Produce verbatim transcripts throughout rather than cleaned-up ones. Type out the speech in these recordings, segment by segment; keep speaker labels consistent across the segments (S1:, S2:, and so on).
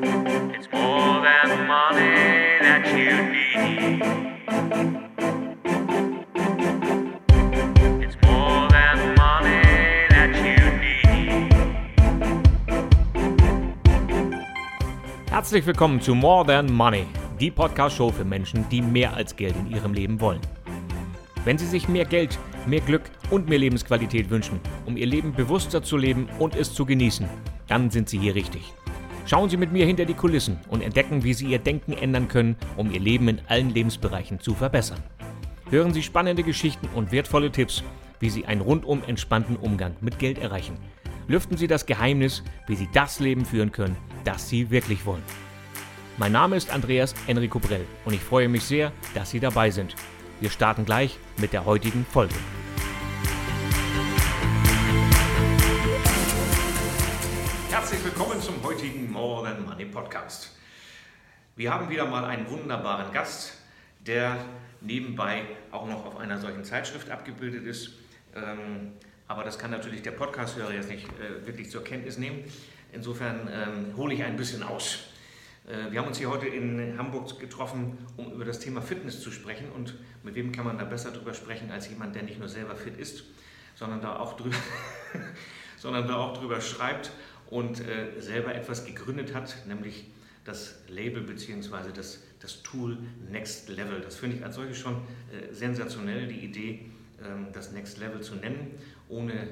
S1: It's more than money that you need. It's more than money that you need.
S2: Herzlich willkommen zu More Than Money, die Podcast-Show für Menschen, die mehr als Geld in ihrem Leben wollen. Wenn Sie sich mehr Geld, mehr Glück und mehr Lebensqualität wünschen, um Ihr Leben bewusster zu leben und es zu genießen, dann sind Sie hier richtig. Schauen Sie mit mir hinter die Kulissen und entdecken, wie Sie Ihr Denken ändern können, um Ihr Leben in allen Lebensbereichen zu verbessern. Hören Sie spannende Geschichten und wertvolle Tipps, wie Sie einen rundum entspannten Umgang mit Geld erreichen. Lüften Sie das Geheimnis, wie Sie das Leben führen können, das Sie wirklich wollen. Mein Name ist Andreas Enrico Brell und ich freue mich sehr, dass Sie dabei sind. Wir starten gleich mit der heutigen Folge. Herzlich willkommen zum heutigen More Than Money Podcast. Wir haben wieder mal einen wunderbaren Gast, der nebenbei auch noch auf einer solchen Zeitschrift abgebildet ist. Ähm, aber das kann natürlich der Podcast-Hörer jetzt nicht äh, wirklich zur Kenntnis nehmen. Insofern ähm, hole ich ein bisschen aus. Wir haben uns hier heute in Hamburg getroffen, um über das Thema Fitness zu sprechen. Und mit wem kann man da besser drüber sprechen, als jemand, der nicht nur selber fit ist, sondern da auch drüber, sondern da auch drüber schreibt und äh, selber etwas gegründet hat, nämlich das Label bzw. das, das Tool Next Level. Das finde ich als solches schon äh, sensationell, die Idee, äh, das Next Level zu nennen, ohne äh,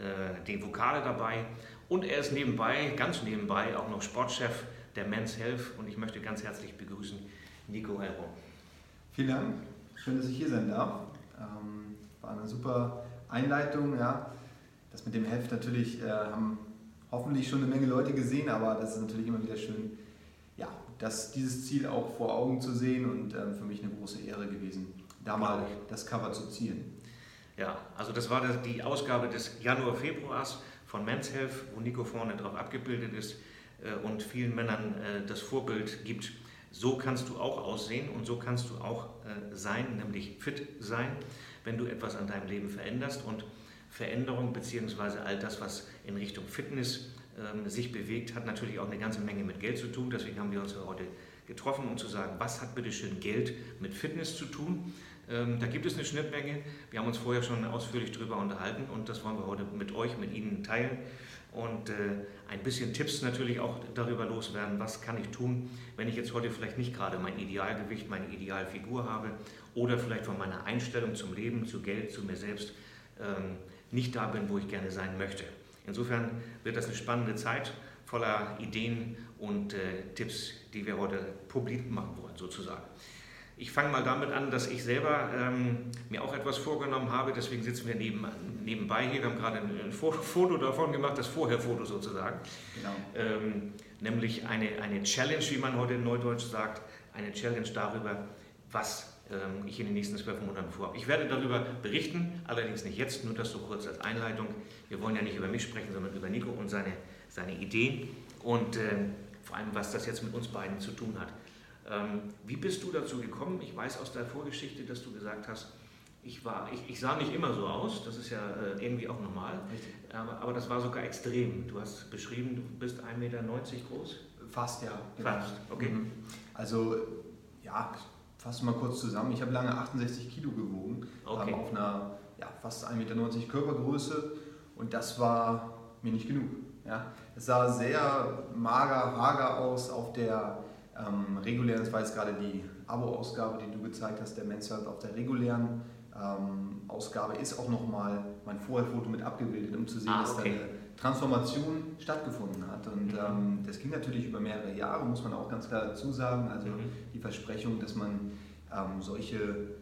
S2: die Vokale dabei. Und er ist nebenbei, ganz nebenbei, auch noch Sportchef der Men's Health, und ich möchte ganz herzlich begrüßen Nico Hellborn.
S3: Vielen Dank, schön, dass ich hier sein darf. Ähm, war eine super Einleitung. Ja. Das mit dem Health natürlich äh, haben hoffentlich schon eine Menge Leute gesehen, aber das ist natürlich immer wieder schön, ja, das, dieses Ziel auch vor Augen zu sehen, und ähm, für mich eine große Ehre gewesen, da mal das Cover zu ziehen.
S2: Ja, also das war die Ausgabe des Januar-Februars von Men's Health, wo Nico vorne drauf abgebildet ist und vielen Männern äh, das Vorbild gibt. So kannst du auch aussehen und so kannst du auch äh, sein, nämlich fit sein, wenn du etwas an deinem Leben veränderst. Und Veränderung bzw. all das, was in Richtung Fitness äh, sich bewegt, hat natürlich auch eine ganze Menge mit Geld zu tun. Deswegen haben wir uns heute getroffen, um zu sagen, was hat bitte schön Geld mit Fitness zu tun? Ähm, da gibt es eine Schnittmenge. Wir haben uns vorher schon ausführlich darüber unterhalten und das wollen wir heute mit euch, mit Ihnen teilen. Und äh, ein bisschen Tipps natürlich auch darüber loswerden, was kann ich tun, wenn ich jetzt heute vielleicht nicht gerade mein Idealgewicht, meine Idealfigur habe oder vielleicht von meiner Einstellung zum Leben, zu Geld, zu mir selbst ähm, nicht da bin, wo ich gerne sein möchte. Insofern wird das eine spannende Zeit voller Ideen und äh, Tipps, die wir heute publik machen wollen, sozusagen. Ich fange mal damit an, dass ich selber ähm, mir auch etwas vorgenommen habe, deswegen sitzen wir neben, nebenbei hier. Wir haben gerade ein, ein Foto davon gemacht, das Vorher-Foto sozusagen.
S3: Genau.
S2: Ähm, nämlich eine, eine Challenge, wie man heute in Neudeutsch sagt, eine Challenge darüber, was ähm, ich in den nächsten zwölf Monaten vorhabe. Ich werde darüber berichten, allerdings nicht jetzt, nur das so kurz als Einleitung. Wir wollen ja nicht über mich sprechen, sondern über Nico und seine, seine Ideen und äh, vor allem, was das jetzt mit uns beiden zu tun hat. Ähm, wie bist du dazu gekommen? Ich weiß aus der Vorgeschichte, dass du gesagt hast, ich, war, ich, ich sah nicht immer so aus, das ist ja äh, irgendwie auch normal, aber, aber das war sogar extrem. Du hast beschrieben, du bist ein Meter neunzig groß?
S3: Fast, ja.
S2: Fast, okay.
S3: Mhm. Also, ja, fassen wir mal kurz zusammen. Ich habe lange achtundsechzig Kilo gewogen,
S2: okay.
S3: auf einer ja, fast ein Meter neunzig Körpergröße, und das war mir nicht genug. Ja. Es sah sehr mager, hager aus auf der Ähm, regulären, das war jetzt gerade die Abo-Ausgabe, die du gezeigt hast, der Men's Health. Auf der regulären ähm, Ausgabe ist auch nochmal mein Vorherfoto mit abgebildet, um zu sehen,
S2: ah,
S3: dass
S2: okay.
S3: da eine Transformation stattgefunden hat. Und
S2: mhm.
S3: ähm, das ging natürlich über mehrere Jahre, muss man auch ganz klar dazu sagen. Also
S2: mhm.
S3: die Versprechung, dass man ähm, solche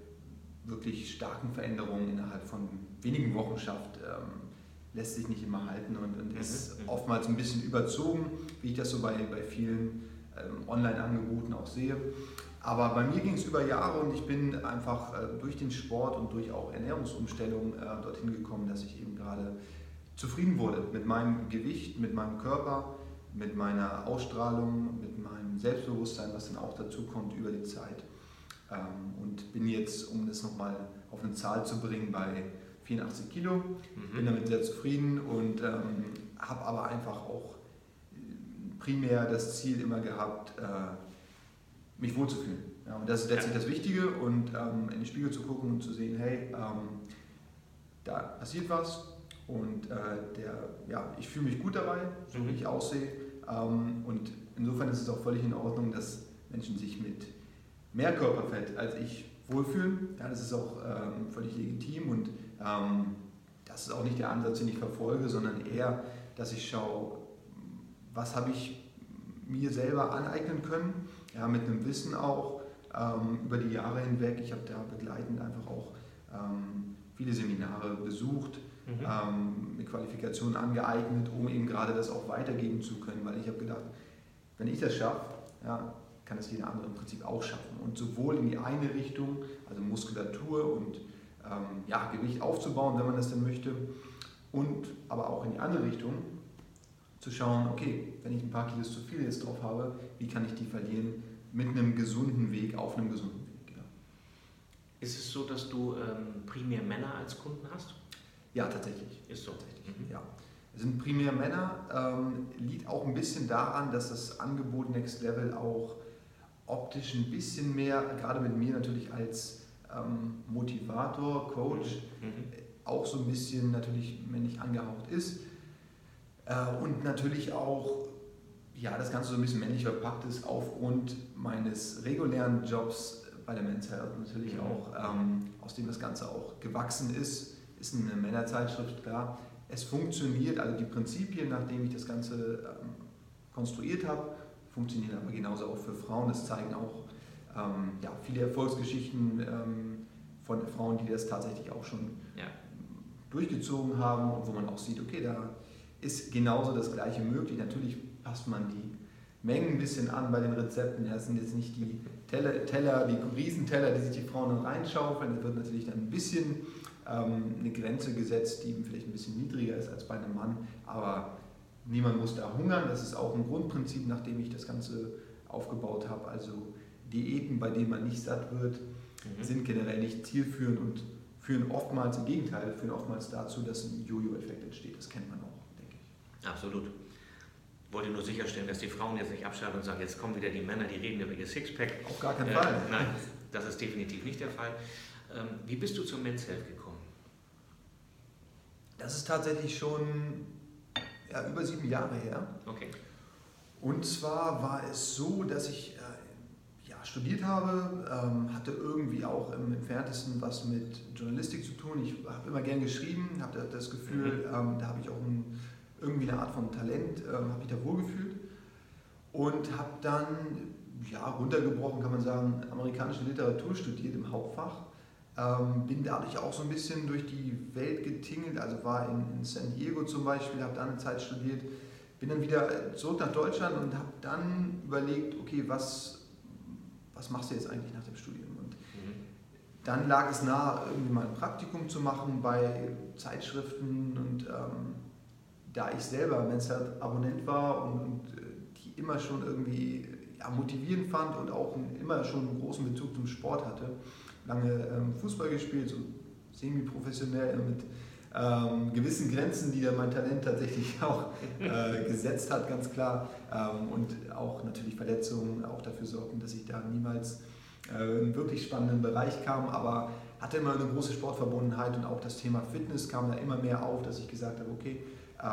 S3: wirklich starken Veränderungen innerhalb von wenigen Wochen schafft, ähm, lässt sich nicht immer halten und, und
S2: mhm.
S3: ist oftmals ein bisschen überzogen, wie ich das so bei, bei vielen Online-Angeboten auch sehe. Aber bei mir ging es über Jahre, und ich bin einfach äh, durch den Sport und durch auch Ernährungsumstellung äh, dorthin gekommen, dass ich eben gerade zufrieden wurde mit meinem Gewicht, mit meinem Körper, mit meiner Ausstrahlung, mit meinem Selbstbewusstsein, was dann auch dazu kommt über die Zeit. Ähm, und bin jetzt, um das nochmal auf eine Zahl zu bringen, bei vierundachtzig Kilo. Mhm. Bin damit sehr zufrieden und ähm, habe aber einfach auch primär das Ziel immer gehabt, äh, mich wohlzufühlen. Ja, und das ist letztlich das Wichtige und ähm, in den Spiegel zu gucken und zu sehen, hey, ähm, da passiert was und äh, der, ja, ich fühle mich gut dabei, so wie ich aussehe. Ähm, und insofern ist es auch völlig in Ordnung, dass Menschen sich mit mehr Körperfett als ich wohlfühlen. Ja, das ist auch ähm, völlig legitim und ähm, das ist auch nicht der Ansatz, den ich verfolge, sondern eher, dass ich schaue, was habe ich mir selber aneignen können, ja, mit einem Wissen auch ähm, über die Jahre hinweg. Ich habe da begleitend einfach auch ähm, viele Seminare besucht, mhm. ähm, mit Qualifikationen angeeignet, um eben gerade das auch weitergeben zu können, weil ich habe gedacht, wenn ich das schaffe, ja, kann es jeder andere im Prinzip auch schaffen. Und sowohl in die eine Richtung, also Muskulatur und ähm, ja, Gewicht aufzubauen, wenn man das denn möchte, und aber auch in die andere Richtung, zu schauen, okay, wenn ich ein paar Kilos zu viel jetzt drauf habe, wie kann ich die verlieren mit einem gesunden Weg, auf einem gesunden Weg. Ja.
S2: Ist es so, dass du ähm, primär Männer als Kunden hast?
S3: Ja, tatsächlich.
S2: Ist so.
S3: Tatsächlich, mhm. ja. Es sind primär Männer, ähm, liegt auch ein bisschen daran, dass das Angebot Next Level auch optisch ein bisschen mehr, gerade mit mir natürlich als ähm, Motivator, Coach, mhm. auch so ein bisschen natürlich männlich angehaucht ist. Und natürlich auch, ja, das Ganze so ein bisschen männlich verpackt ist aufgrund meines regulären Jobs bei der Men's Health. Natürlich mhm. auch, ähm, aus dem das Ganze auch gewachsen ist, ist eine Männerzeitschrift, klar. Es funktioniert, also die Prinzipien, nachdem ich das Ganze ähm, konstruiert habe, funktionieren aber genauso auch für Frauen. Das zeigen auch ähm, ja, viele Erfolgsgeschichten ähm, von Frauen, die das tatsächlich auch schon ja. durchgezogen haben und wo man auch sieht, okay, da ist genauso das Gleiche möglich. Natürlich passt man die Mengen ein bisschen an bei den Rezepten. Das sind jetzt nicht die Teller, Teller die Riesenteller, die sich die Frauen dann reinschaufeln. Da wird natürlich dann ein bisschen ähm, eine Grenze gesetzt, die vielleicht ein bisschen niedriger ist als bei einem Mann. Aber niemand muss da hungern. Das ist auch ein Grundprinzip, nachdem ich das Ganze aufgebaut habe. Also Diäten, bei denen man nicht satt wird, mhm. sind generell nicht zielführend und führen oftmals, im Gegenteil, führen oftmals dazu, dass ein Jojo-Effekt entsteht. Das kennt man auch.
S2: Absolut. Ich wollte nur sicherstellen, dass die Frauen jetzt nicht abschalten und sagen, jetzt kommen wieder die Männer, die reden über ihr Sixpack.
S3: Auf gar keinen
S2: äh,
S3: Fall.
S2: Nein, das ist definitiv nicht der Fall. Ähm, wie bist du zur Men's Health gekommen?
S3: Das ist tatsächlich schon ja, über sieben Jahre her.
S2: Okay.
S3: Und zwar war es so, dass ich äh, ja, studiert habe, ähm, hatte irgendwie auch im entferntesten was mit Journalistik zu tun. Ich habe immer gern geschrieben, habe das Gefühl, mhm. ähm, da habe ich auch ein irgendwie eine Art von Talent, ähm, habe mich da wohlgefühlt und habe dann, ja, runtergebrochen kann man sagen, amerikanische Literatur studiert im Hauptfach. Ähm, bin dadurch auch so ein bisschen durch die Welt getingelt, also war in, in San Diego zum Beispiel, habe da eine Zeit studiert, bin dann wieder zurück nach Deutschland und habe dann überlegt, okay, was, was machst du jetzt eigentlich nach dem Studium? Und mhm. dann lag es nahe, irgendwie mal ein Praktikum zu machen bei Zeitschriften und ähm, da ich selber Men's Health Abonnent war und, und die immer schon irgendwie ja, motivierend fand und auch ein, immer schon einen großen Bezug zum Sport hatte, lange ähm, Fußball gespielt, so semi-professionell mit ähm, gewissen Grenzen, die da mein Talent tatsächlich auch äh, gesetzt hat, ganz klar. Ähm, und auch natürlich Verletzungen auch dafür sorgten, dass ich da niemals äh, in einen wirklich spannenden Bereich kam, aber hatte immer eine große Sportverbundenheit und auch das Thema Fitness kam da immer mehr auf, dass ich gesagt habe, okay,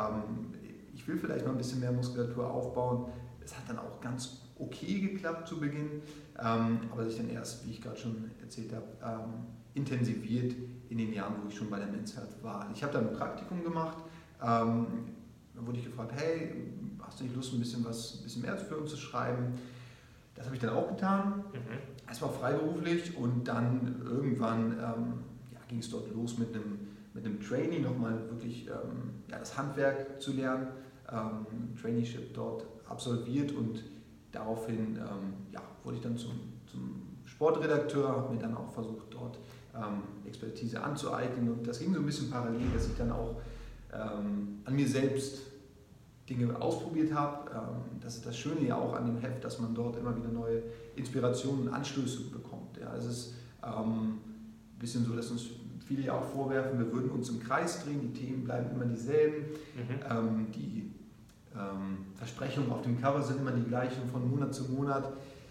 S3: ich will vielleicht noch ein bisschen mehr Muskulatur aufbauen. Es hat dann auch ganz okay geklappt zu Beginn, aber sich dann erst, wie ich gerade schon erzählt habe, intensiviert in den Jahren, wo ich schon bei der Men's Health war. Ich habe dann ein Praktikum gemacht, dann wurde ich gefragt, hey, hast du nicht Lust, ein bisschen was, ein bisschen mehr für uns zu schreiben? Das habe ich dann auch getan, mhm. erstmal freiberuflich und dann irgendwann ja, ging es dort los mit einem mit einem Trainee nochmal wirklich ähm, ja, das Handwerk zu lernen, ähm, Traineeship dort absolviert und daraufhin ähm, ja, wurde ich dann zum, zum Sportredakteur, habe mir dann auch versucht, dort ähm, Expertise anzueignen und das ging so ein bisschen parallel, dass ich dann auch ähm, an mir selbst Dinge ausprobiert habe. Ähm, das ist das Schöne ja auch an dem Heft, dass man dort immer wieder neue Inspirationen und Anstöße bekommt. Ja, es ist ähm, ein bisschen so, dass uns viele ja auch vorwerfen, wir würden uns im Kreis drehen, die Themen bleiben immer dieselben, mhm. ähm, die Ähm, Versprechungen auf dem Cover sind immer die gleichen von Monat zu Monat.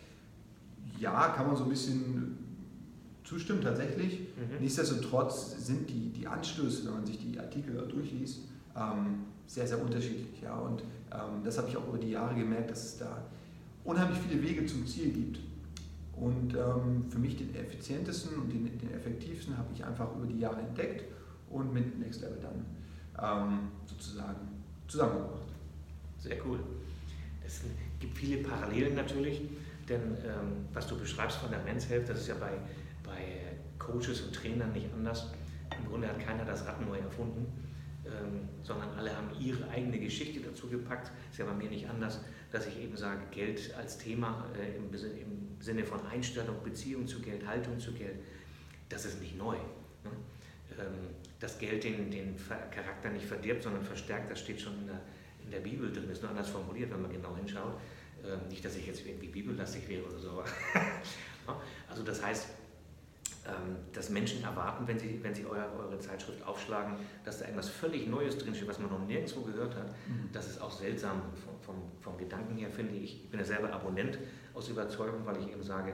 S3: Ja, kann man so ein bisschen zustimmen tatsächlich. Mhm. Nichtsdestotrotz sind die, die Anstöße, wenn man sich die Artikel durchliest, ähm, sehr, sehr unterschiedlich. Ja? Und ähm, das habe ich auch über die Jahre gemerkt, dass es da unheimlich viele Wege zum Ziel gibt. Und ähm, für mich den effizientesten und den, den effektivsten habe ich einfach über die Jahre entdeckt und mit Next Level dann ähm, sozusagen zusammengebracht.
S2: Sehr cool. Es gibt viele Parallelen natürlich, denn ähm, was du beschreibst von der Men's Health, das ist ja bei, bei Coaches und Trainern nicht anders. Im Grunde hat keiner das Rad neu erfunden, ähm, sondern alle haben ihre eigene Geschichte dazu gepackt. Ist ja bei mir nicht anders, dass ich eben sage, Geld als Thema äh, im, im Sinne von Einstellung, Beziehung zu Geld, Haltung zu Geld, das ist nicht neu. Ne? Ähm, dass Geld den, den Charakter nicht verdirbt, sondern verstärkt, das steht schon in der, in der Bibel drin, ist nur anders formuliert, wenn man genau hinschaut. Ähm, nicht, dass ich jetzt irgendwie bibellastig wäre oder so, aber also das heißt, ähm, dass Menschen erwarten, wenn sie, wenn sie euer, eure Zeitschrift aufschlagen, dass da irgendwas völlig Neues drinsteht, was man noch nirgendwo gehört hat. Mhm. Das ist auch seltsam vom, vom, vom Gedanken her, finde ich. Ich bin ja selber Abonnent aus Überzeugung, weil ich eben sage,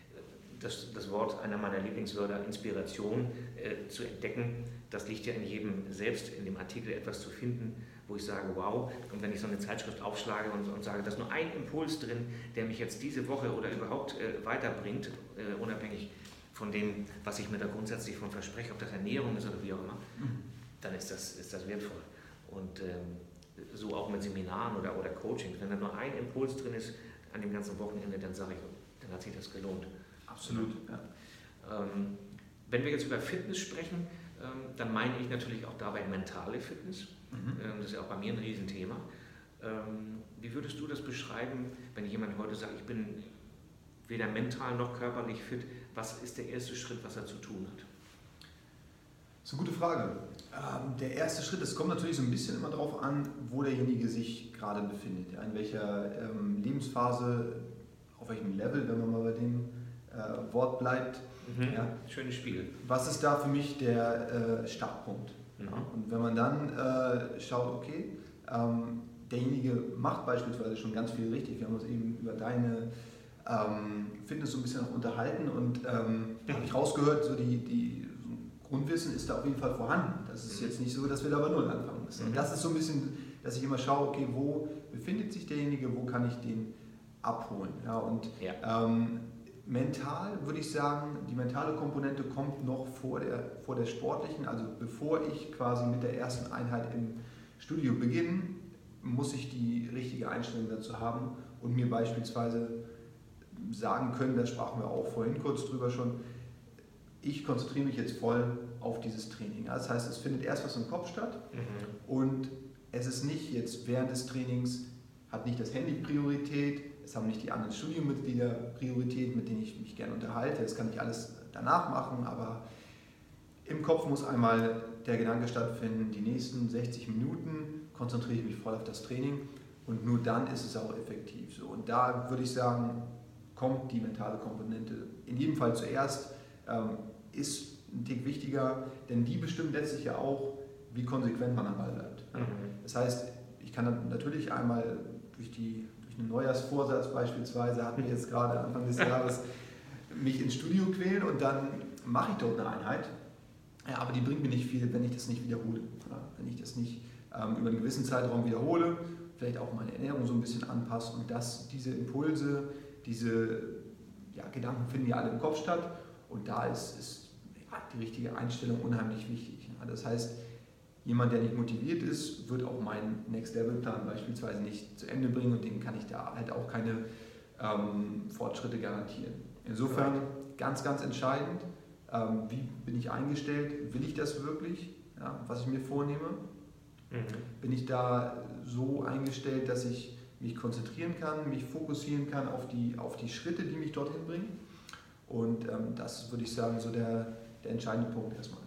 S2: das, das Wort einer meiner Lieblingswörter, Inspiration, äh, zu entdecken, das liegt ja in jedem selbst, in dem Artikel etwas zu finden, wo ich sage, wow, und wenn ich so eine Zeitschrift aufschlage und, und sage, da ist nur ein Impuls drin, der mich jetzt diese Woche oder überhaupt äh, weiterbringt, äh, unabhängig von dem, was ich mir da grundsätzlich von verspreche, ob das Ernährung ist oder wie auch immer, mhm. dann ist das, ist das wertvoll. Und ähm, so auch mit Seminaren oder, oder Coachings, wenn da nur ein Impuls drin ist an dem ganzen Wochenende, dann sage ich, dann hat sich das gelohnt.
S3: Absolut. Ja.
S2: Ähm, wenn wir jetzt über Fitness sprechen, ähm, dann meine ich natürlich auch dabei mentale Fitness. Mhm. Ähm, das ist ja auch bei mir ein Riesenthema. Ähm, wie würdest du das beschreiben, wenn jemand heute sagt, ich bin weder mental noch körperlich fit? Was ist der erste Schritt, was er zu tun hat?
S3: Das ist eine gute Frage. Ähm, der erste Schritt, es kommt natürlich so ein bisschen immer darauf an, wo derjenige sich gerade befindet. Ja, in welcher ähm, Lebensphase, auf welchem Level, wenn man mal bei dem äh, Wort bleibt.
S2: Mhm. Ja. Schönes Spiel.
S3: Was ist da für mich der äh, Startpunkt? Mhm. Ja, und wenn man dann äh, schaut, okay, ähm, derjenige macht beispielsweise schon ganz viel richtig. Wir haben uns eben über deine ähm, Fitness so ein bisschen auch unterhalten und ähm, mhm. habe ich rausgehört, so die, die so Grundwissen ist da auf jeden Fall vorhanden. Das ist mhm. jetzt nicht so, dass wir da bei Null anfangen müssen. Mhm. Und das ist so ein bisschen, dass ich immer schaue, okay, wo befindet sich derjenige, wo kann ich den abholen? Ja, und ja. Ähm, mental würde ich sagen, die mentale Komponente kommt noch vor der, vor der sportlichen. Also bevor ich quasi mit der ersten Einheit im Studio beginne, muss ich die richtige Einstellung dazu haben und mir beispielsweise sagen können, da sprachen wir auch vorhin kurz drüber schon, ich konzentriere mich jetzt voll auf dieses Training. Das heißt, es findet erst was im Kopf statt mhm. und es ist nicht jetzt während des Trainings, hat nicht das Handy Priorität, es haben nicht die anderen Studiomitglieder Priorität, mit denen ich mich gerne unterhalte. Das kann ich alles danach machen, aber im Kopf muss einmal der Gedanke stattfinden, die nächsten sechzig Minuten konzentriere ich mich voll auf das Training und nur dann ist es auch effektiv. So, und da würde ich sagen, kommt die mentale Komponente in jedem Fall zuerst, ähm, ist ein Tick wichtiger, denn die bestimmt letztlich ja auch, wie konsequent man am Ball bleibt. Mhm. Das heißt, ich kann dann natürlich einmal durch die einen Neujahrsvorsatz beispielsweise, hatten wir jetzt gerade Anfang des Jahres, mich ins Studio quälen und dann mache ich dort eine Einheit. Ja, aber die bringt mir nicht viel, wenn ich das nicht wiederhole. Ja, wenn ich das nicht ähm, über einen gewissen Zeitraum wiederhole, vielleicht auch meine Ernährung so ein bisschen anpasse und das, diese Impulse, diese ja, Gedanken finden ja alle im Kopf statt und da ist, ist ja, die richtige Einstellung unheimlich wichtig. Ja, das heißt, jemand, der nicht motiviert ist, wird auch meinen Next-Level-Plan beispielsweise nicht zu Ende bringen und dem kann ich da halt auch keine ähm, Fortschritte garantieren. Insofern ganz, ganz entscheidend, ähm, wie bin ich eingestellt, will ich das wirklich, ja, was ich mir vornehme? Mhm. Bin ich da so eingestellt, dass ich mich konzentrieren kann, mich fokussieren kann auf die, auf die Schritte, die mich dorthin bringen? Und ähm, das würde ich sagen, so der, der entscheidende Punkt erstmal.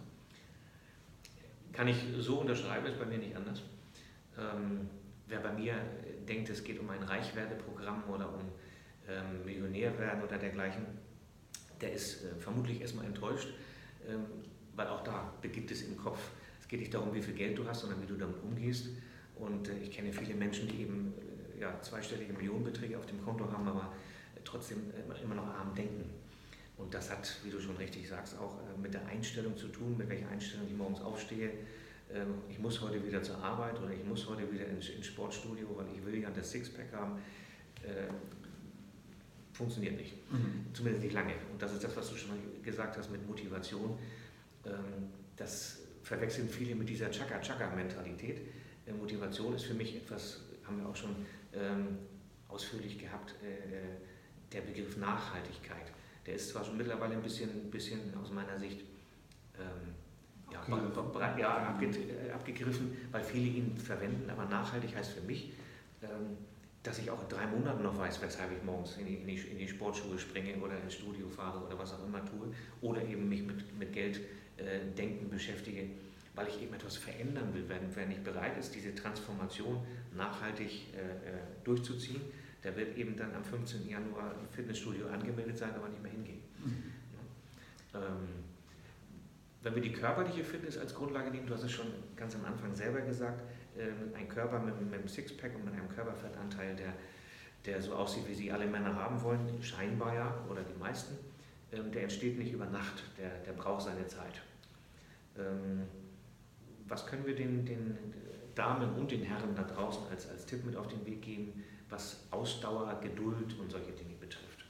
S2: Kann ich so unterschreiben, ist bei mir nicht anders. Ähm, wer bei mir denkt, es geht um ein Reichwerdeprogramm oder um ähm, Millionär werden oder dergleichen, der ist äh, vermutlich erstmal enttäuscht, ähm, weil auch da beginnt es im Kopf. Es geht nicht darum, wie viel Geld du hast, sondern wie du damit umgehst. Und äh, ich kenne viele Menschen, die eben äh, ja, zweistellige Millionenbeträge auf dem Konto haben, aber äh, trotzdem immer, immer noch arm denken. Und das hat, wie du schon richtig sagst, auch äh, mit der Einstellung zu tun, mit welcher Einstellung ich morgens aufstehe. Ähm, ich muss heute wieder zur Arbeit oder ich muss heute wieder ins, ins Sportstudio, weil ich will ja das Sixpack haben. Äh, funktioniert nicht. Mhm. Zumindest nicht lange. Und das ist das, was du schon gesagt hast mit Motivation. Ähm, das verwechseln viele mit dieser Chaka-Chaka-Mentalität. Äh, Motivation ist für mich etwas, haben wir auch schon ähm, ausführlich gehabt, äh, der Begriff Nachhaltigkeit. Der ist zwar schon mittlerweile ein bisschen, bisschen aus meiner Sicht ähm, ja, abgegriffen. ja, abge, äh, abgegriffen, weil viele ihn verwenden, aber nachhaltig heißt für mich, ähm, dass ich auch in drei Monaten noch weiß, weshalb ich morgens in die, in die, in die Sportschuhe springe oder ins Studio fahre oder was auch immer tue oder eben mich mit, mit Geld äh, denken beschäftige, weil ich eben etwas verändern will, wenn, wenn ich bereit ist, diese Transformation nachhaltig äh, durchzuziehen. Der wird eben dann am fünfzehnten Januar im Fitnessstudio angemeldet sein, aber nicht mehr hingehen. Mhm. Ja. Ähm, wenn wir die körperliche Fitness als Grundlage nehmen, du hast es schon ganz am Anfang selber gesagt, äh, ein Körper mit, mit einem Sixpack und mit einem Körperfettanteil, der, der so aussieht, wie sie alle Männer haben wollen, scheinbar ja, oder die meisten, ähm, der entsteht nicht über Nacht, der, der braucht seine Zeit. Ähm, was können wir den, den Damen und den Herren da draußen als, als Tipp mit auf den Weg geben, was Ausdauer, Geduld und solche Dinge betrifft?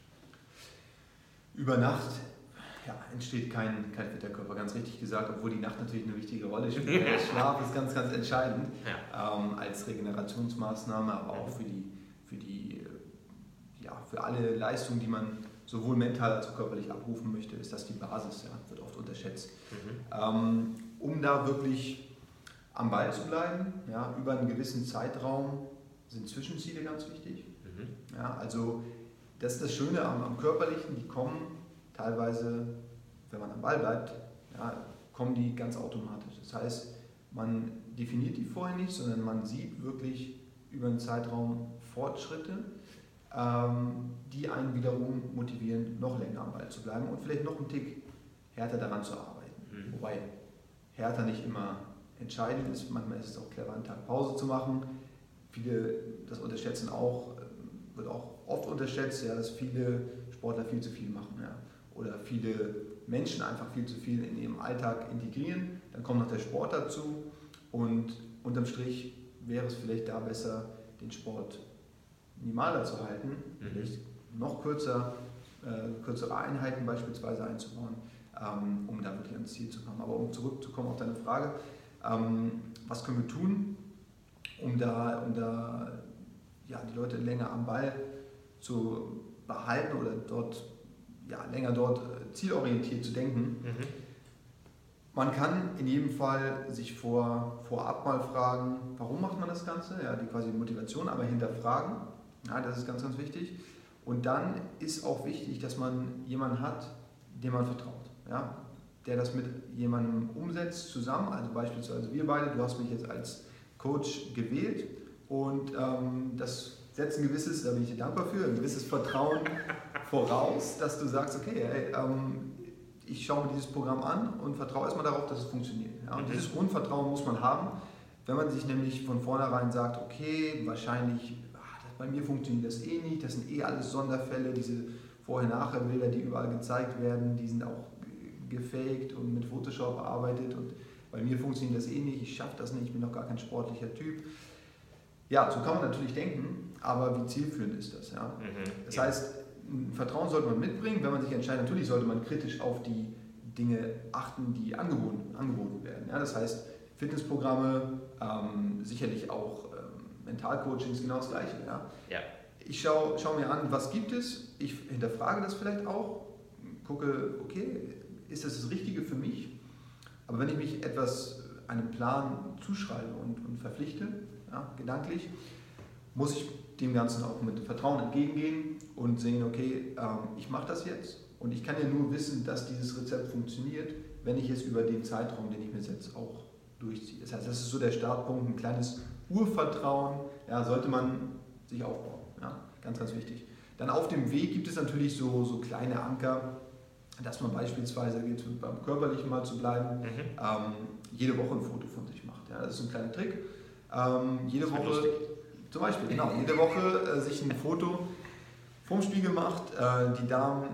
S3: Über Nacht ja, entsteht kein, kein fitter Körper, ganz richtig gesagt, obwohl die Nacht natürlich eine wichtige Rolle spielt. Der Schlaf ist ganz, ganz entscheidend ja. ähm, als Regenerationsmaßnahme, aber auch für, die, für, die, ja, für alle Leistungen, die man sowohl mental als auch körperlich abrufen möchte, ist das die Basis, ja, wird oft unterschätzt. Mhm. Ähm, um da wirklich am Ball zu bleiben, ja, über einen gewissen Zeitraum, sind Zwischenziele ganz wichtig. Mhm. Ja, also das ist das Schöne am, am Körperlichen, die kommen teilweise, wenn man am Ball bleibt, ja, kommen die ganz automatisch. Das heißt, man definiert die vorher nicht, sondern man sieht wirklich über einen Zeitraum Fortschritte, ähm, die einen wiederum motivieren, noch länger am Ball zu bleiben und vielleicht noch einen Tick härter daran zu arbeiten. Mhm. Wobei härter nicht immer entscheidend ist, manchmal ist es auch clever, einen Tag Pause zu machen. Viele, das unterschätzen auch, wird auch oft unterschätzt, ja, dass viele Sportler viel zu viel machen. Ja. Oder viele Menschen einfach viel zu viel in ihrem Alltag integrieren. Dann kommt noch der Sport dazu und unterm Strich wäre es vielleicht da besser, den Sport minimaler zu halten, mhm. vielleicht noch kürzer, äh, kürzere Einheiten beispielsweise einzubauen, ähm, um da wirklich ans Ziel zu kommen. Aber um zurückzukommen auf deine Frage, ähm, was können wir tun, um da, um da ja, die Leute länger am Ball zu behalten oder dort, ja, länger dort zielorientiert zu denken. Mhm. Man kann in jedem Fall sich vor, vorab mal fragen, warum macht man das Ganze? Ja, die quasi Motivation, aber hinterfragen. Ja, das ist ganz, ganz wichtig. Und dann ist auch wichtig, dass man jemanden hat, dem man vertraut. Ja, der das mit jemandem umsetzt zusammen. Also beispielsweise wir beide, du hast mich jetzt als Coach gewählt und ähm, das setzt ein gewisses, da bin ich dir dankbar für, ein gewisses Vertrauen voraus, dass du sagst, okay, ey, ähm, ich schaue mir dieses Programm an und vertraue erstmal darauf, dass es funktioniert. Ja, und mhm. dieses Grundvertrauen muss man haben, wenn man sich nämlich von vornherein sagt, okay, wahrscheinlich, ach, das, bei mir funktioniert das eh nicht, das sind eh alles Sonderfälle, diese Vorher-Nachher-Bilder, die überall gezeigt werden, die sind auch gefaked und mit Photoshop bearbeitet und bei mir funktioniert das eh nicht, ich schaffe das nicht, ich bin noch gar kein sportlicher Typ. Ja, so kann man natürlich denken, aber wie zielführend ist das? Ja? Mhm, das ja. heißt, Vertrauen sollte man mitbringen, wenn man sich entscheidet, natürlich sollte man kritisch auf die Dinge achten, die angeboten, angeboten werden. Ja? Das heißt, Fitnessprogramme, ähm, sicherlich auch ähm, Mentalcoachings, genau das Gleiche. Ja? Ja. Ich schaue schau mir an, was gibt es, ich hinterfrage das vielleicht auch, gucke, okay, ist das das Richtige für mich? Aber wenn ich mich etwas, einem Plan zuschreibe und, und verpflichte, ja, gedanklich, muss ich dem Ganzen auch mit Vertrauen entgegengehen und sehen, okay, ähm, ich mache das jetzt und ich kann ja nur wissen, dass dieses Rezept funktioniert, wenn ich es über den Zeitraum, den ich mir setze, auch durchziehe. Das heißt, das ist so der Startpunkt, ein kleines Urvertrauen, ja, sollte man sich aufbauen. Ja, ganz, ganz wichtig. Dann auf dem Weg gibt es natürlich so, so kleine Anker, dass man beispielsweise, jetzt beim Körperlichen mal zu bleiben, mhm. ähm, jede Woche ein Foto von sich macht. Ja, das ist ein kleiner Trick. ähm, jede
S2: Das wird
S3: Woche,
S2: lustig.
S3: zum Beispiel, genau, jede Woche äh, sich ein Foto vorm Spiegel macht, äh, die Damen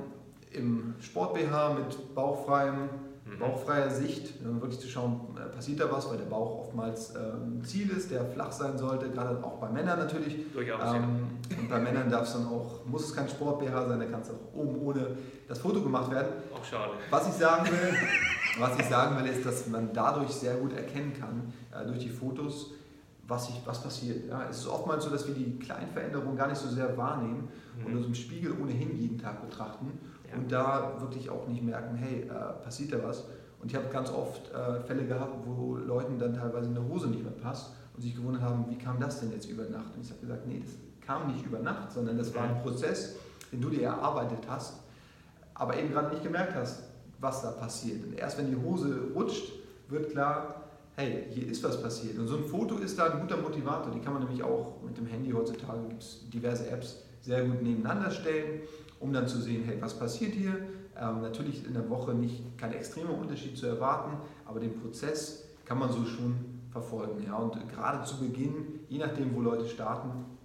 S3: im Sport-B H mit bauchfreiem,
S2: Mhm.
S3: bauchfreier Sicht, äh, wirklich zu schauen, äh, passiert da was, weil der Bauch oftmals äh, ein Ziel ist, der flach sein sollte, gerade auch bei Männern natürlich.
S2: Durchaus,
S3: Ähm, und bei Männern darf es dann auch, muss es kein Sport-B H sein, da kann es auch oben ohne das Foto gemacht werden.
S2: ja. Auch schade.
S3: Was ich sagen will, was ich sagen will, ist, dass man dadurch sehr gut erkennen kann, äh, durch die Fotos, was, ich, was passiert. Ja, es ist oftmals so, dass wir die kleinen Veränderungen gar nicht so sehr wahrnehmen
S2: Mhm.
S3: und uns im Spiegel ohnehin jeden Tag betrachten
S2: Ja.
S3: und da wirklich auch nicht merken, hey, äh, passiert da was? Und ich habe ganz oft äh, Fälle gehabt, wo Leuten dann teilweise eine Hose nicht mehr passt und sich gewundert haben, wie kam das denn jetzt über Nacht? Und ich habe gesagt, nee, das kam nicht über Nacht, sondern das war ein Prozess, den du dir erarbeitet hast, aber eben gerade nicht gemerkt hast, was da passiert. Und erst wenn die Hose rutscht, wird klar, hey, hier ist was passiert. Und so ein Foto ist da ein guter Motivator. Die kann man nämlich auch mit dem Handy, heutzutage gibt es diverse Apps, sehr gut nebeneinander stellen, um dann zu sehen, hey, was passiert hier. Ähm, natürlich in der Woche nicht kein extremer Unterschied zu erwarten, aber den Prozess kann man so schon verfolgen. Ja? Und gerade zu Beginn, je nachdem, wo Leute starten,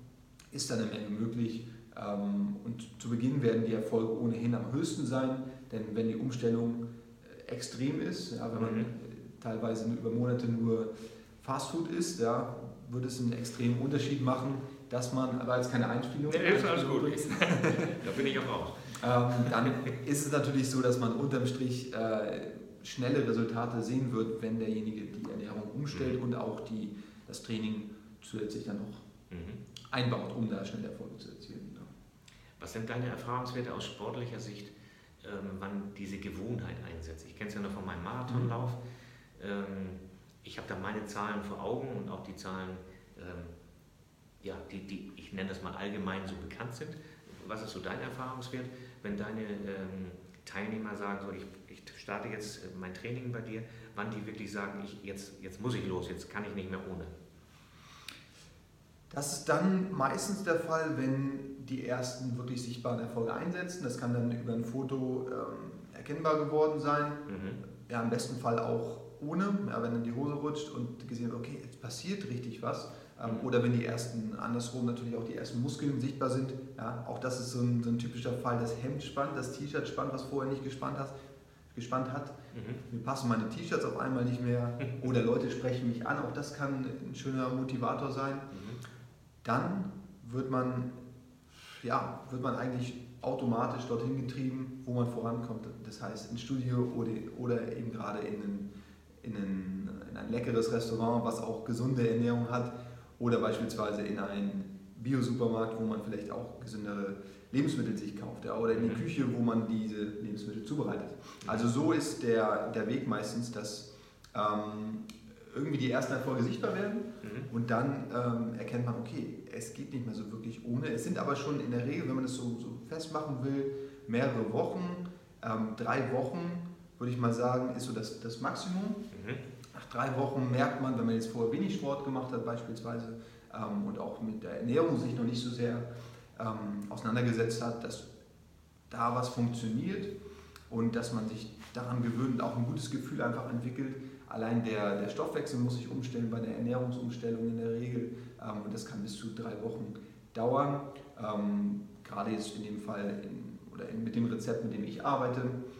S3: ist dann eine Menge möglich. Ähm, und zu Beginn werden die Erfolge ohnehin am höchsten sein, denn wenn die Umstellung äh, extrem ist, ja, wenn man
S2: Mhm.
S3: äh, teilweise über Monate nur Fastfood isst, ja, wird es einen extremen Unterschied machen, dass man, aber jetzt keine Einspielung,
S2: Nee, ist alles
S3: Einspielung
S2: gut.
S3: übrigens,
S2: Da bin ich auch raus.
S3: ähm, dann ist es natürlich so, dass man unterm Strich äh, schnelle Resultate sehen wird, wenn derjenige die Ernährung umstellt
S2: Mhm.
S3: und auch die, das Training zusätzlich dann noch
S2: Mhm.
S3: einbaut, um da schnell Erfolge zu erzielen. Ja.
S2: Was sind deine Erfahrungswerte aus sportlicher Sicht, ähm, wann diese Gewohnheit einsetzt? Ich kenne es ja noch von meinem Marathonlauf. Ähm, ich habe da meine Zahlen vor Augen und auch die Zahlen, ähm, ja, die, die ich nenne das mal allgemein so bekannt sind. Was ist so dein Erfahrungswert, wenn deine ähm, Teilnehmer sagen, so, ich, ich starte jetzt mein Training bei dir, wann die wirklich sagen, ich, jetzt, jetzt muss ich los, jetzt kann ich nicht mehr ohne?
S3: Das ist dann meistens der Fall, wenn die ersten wirklich sichtbaren Erfolge einsetzen. Das kann dann über ein Foto ähm, erkennbar geworden sein.
S2: Mhm.
S3: Ja, im besten Fall auch ohne, ja, wenn dann die Hose rutscht und gesehen wird, okay, jetzt passiert richtig was. Ähm,
S2: Mhm.
S3: oder wenn die ersten, andersrum natürlich auch die ersten Muskeln sichtbar sind. Ja, auch das ist so ein, so ein typischer Fall, das Hemd spannt, das T-Shirt spannt, was vorher nicht gespannt, hast, gespannt hat.
S2: Mhm.
S3: Mir passen meine T-Shirts auf einmal nicht mehr. Oder Leute sprechen mich an, auch das kann ein schöner Motivator sein.
S2: Mhm.
S3: Dann wird man, ja, wird man eigentlich automatisch dorthin getrieben, wo man vorankommt. Das heißt ins Studio oder, oder eben gerade in ein, in, ein, in ein leckeres Restaurant, was auch gesunde Ernährung hat, oder beispielsweise in einen Bio-Supermarkt, wo man vielleicht auch gesündere Lebensmittel sich kauft, ja, oder in die
S2: Mhm.
S3: Küche, wo man diese Lebensmittel zubereitet. Also so ist der, der Weg meistens, dass ähm, irgendwie die ersten Erfolge sichtbar werden.
S2: Mhm.
S3: Und dann ähm, erkennt man, okay, es geht nicht mehr so wirklich ohne. Es sind aber schon in der Regel, wenn man das so, so festmachen will, mehrere Wochen. Ähm, drei Wochen, würde ich mal sagen, ist so das, das Maximum.
S2: Mhm.
S3: Nach drei Wochen merkt man, wenn man jetzt vorher wenig Sport gemacht hat beispielsweise ähm, und auch mit der Ernährung sich noch nicht so sehr ähm, auseinandergesetzt hat, dass da was funktioniert und dass man sich daran gewöhnt und auch ein gutes Gefühl einfach entwickelt. Allein der, der Stoffwechsel muss sich umstellen bei der Ernährungsumstellung in der Regel ähm, und das kann bis zu drei Wochen dauern. Ähm, gerade jetzt in dem Fall in, oder in, mit dem Rezept, mit dem ich arbeite,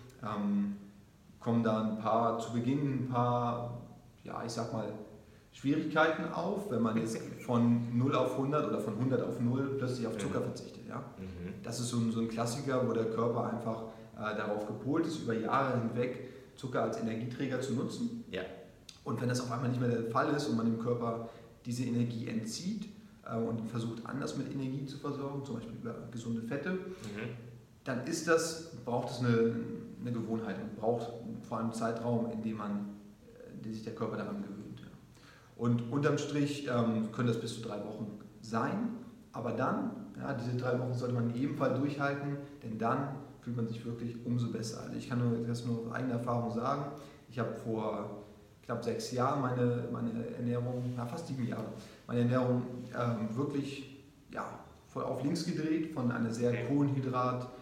S3: ähm, kommen da ein paar, zu Beginn ein paar, ja ich sag mal, Schwierigkeiten auf, wenn man jetzt von null auf hundert oder von hundert auf null plötzlich auf Zucker verzichtet. Ja?
S2: Mhm.
S3: Das ist so ein, so ein Klassiker, wo der Körper einfach äh, darauf gepolt ist, über Jahre hinweg Zucker als Energieträger zu nutzen.
S2: Ja.
S3: Und wenn das auf einmal nicht mehr der Fall ist und man dem Körper diese Energie entzieht äh, und ihn versucht anders mit Energie zu versorgen, zum Beispiel über gesunde Fette,
S2: Mhm.
S3: dann ist das, braucht es eine, eine Gewohnheit und braucht vor allem einen Zeitraum, in dem man, äh, in dem sich der Körper daran gewöhnt. Ja. Und unterm Strich ähm, können das bis zu drei Wochen sein, aber dann, ja, diese drei Wochen sollte man in jedem Fall durchhalten, denn dann fühlt man sich wirklich umso besser. Also ich kann nur, das nur aus eigener Erfahrung sagen, ich habe vor knapp sechs Jahren meine, meine Ernährung, na fast sieben Jahre, meine Ernährung ähm, wirklich ja, voll auf links gedreht, von einer sehr
S2: Okay.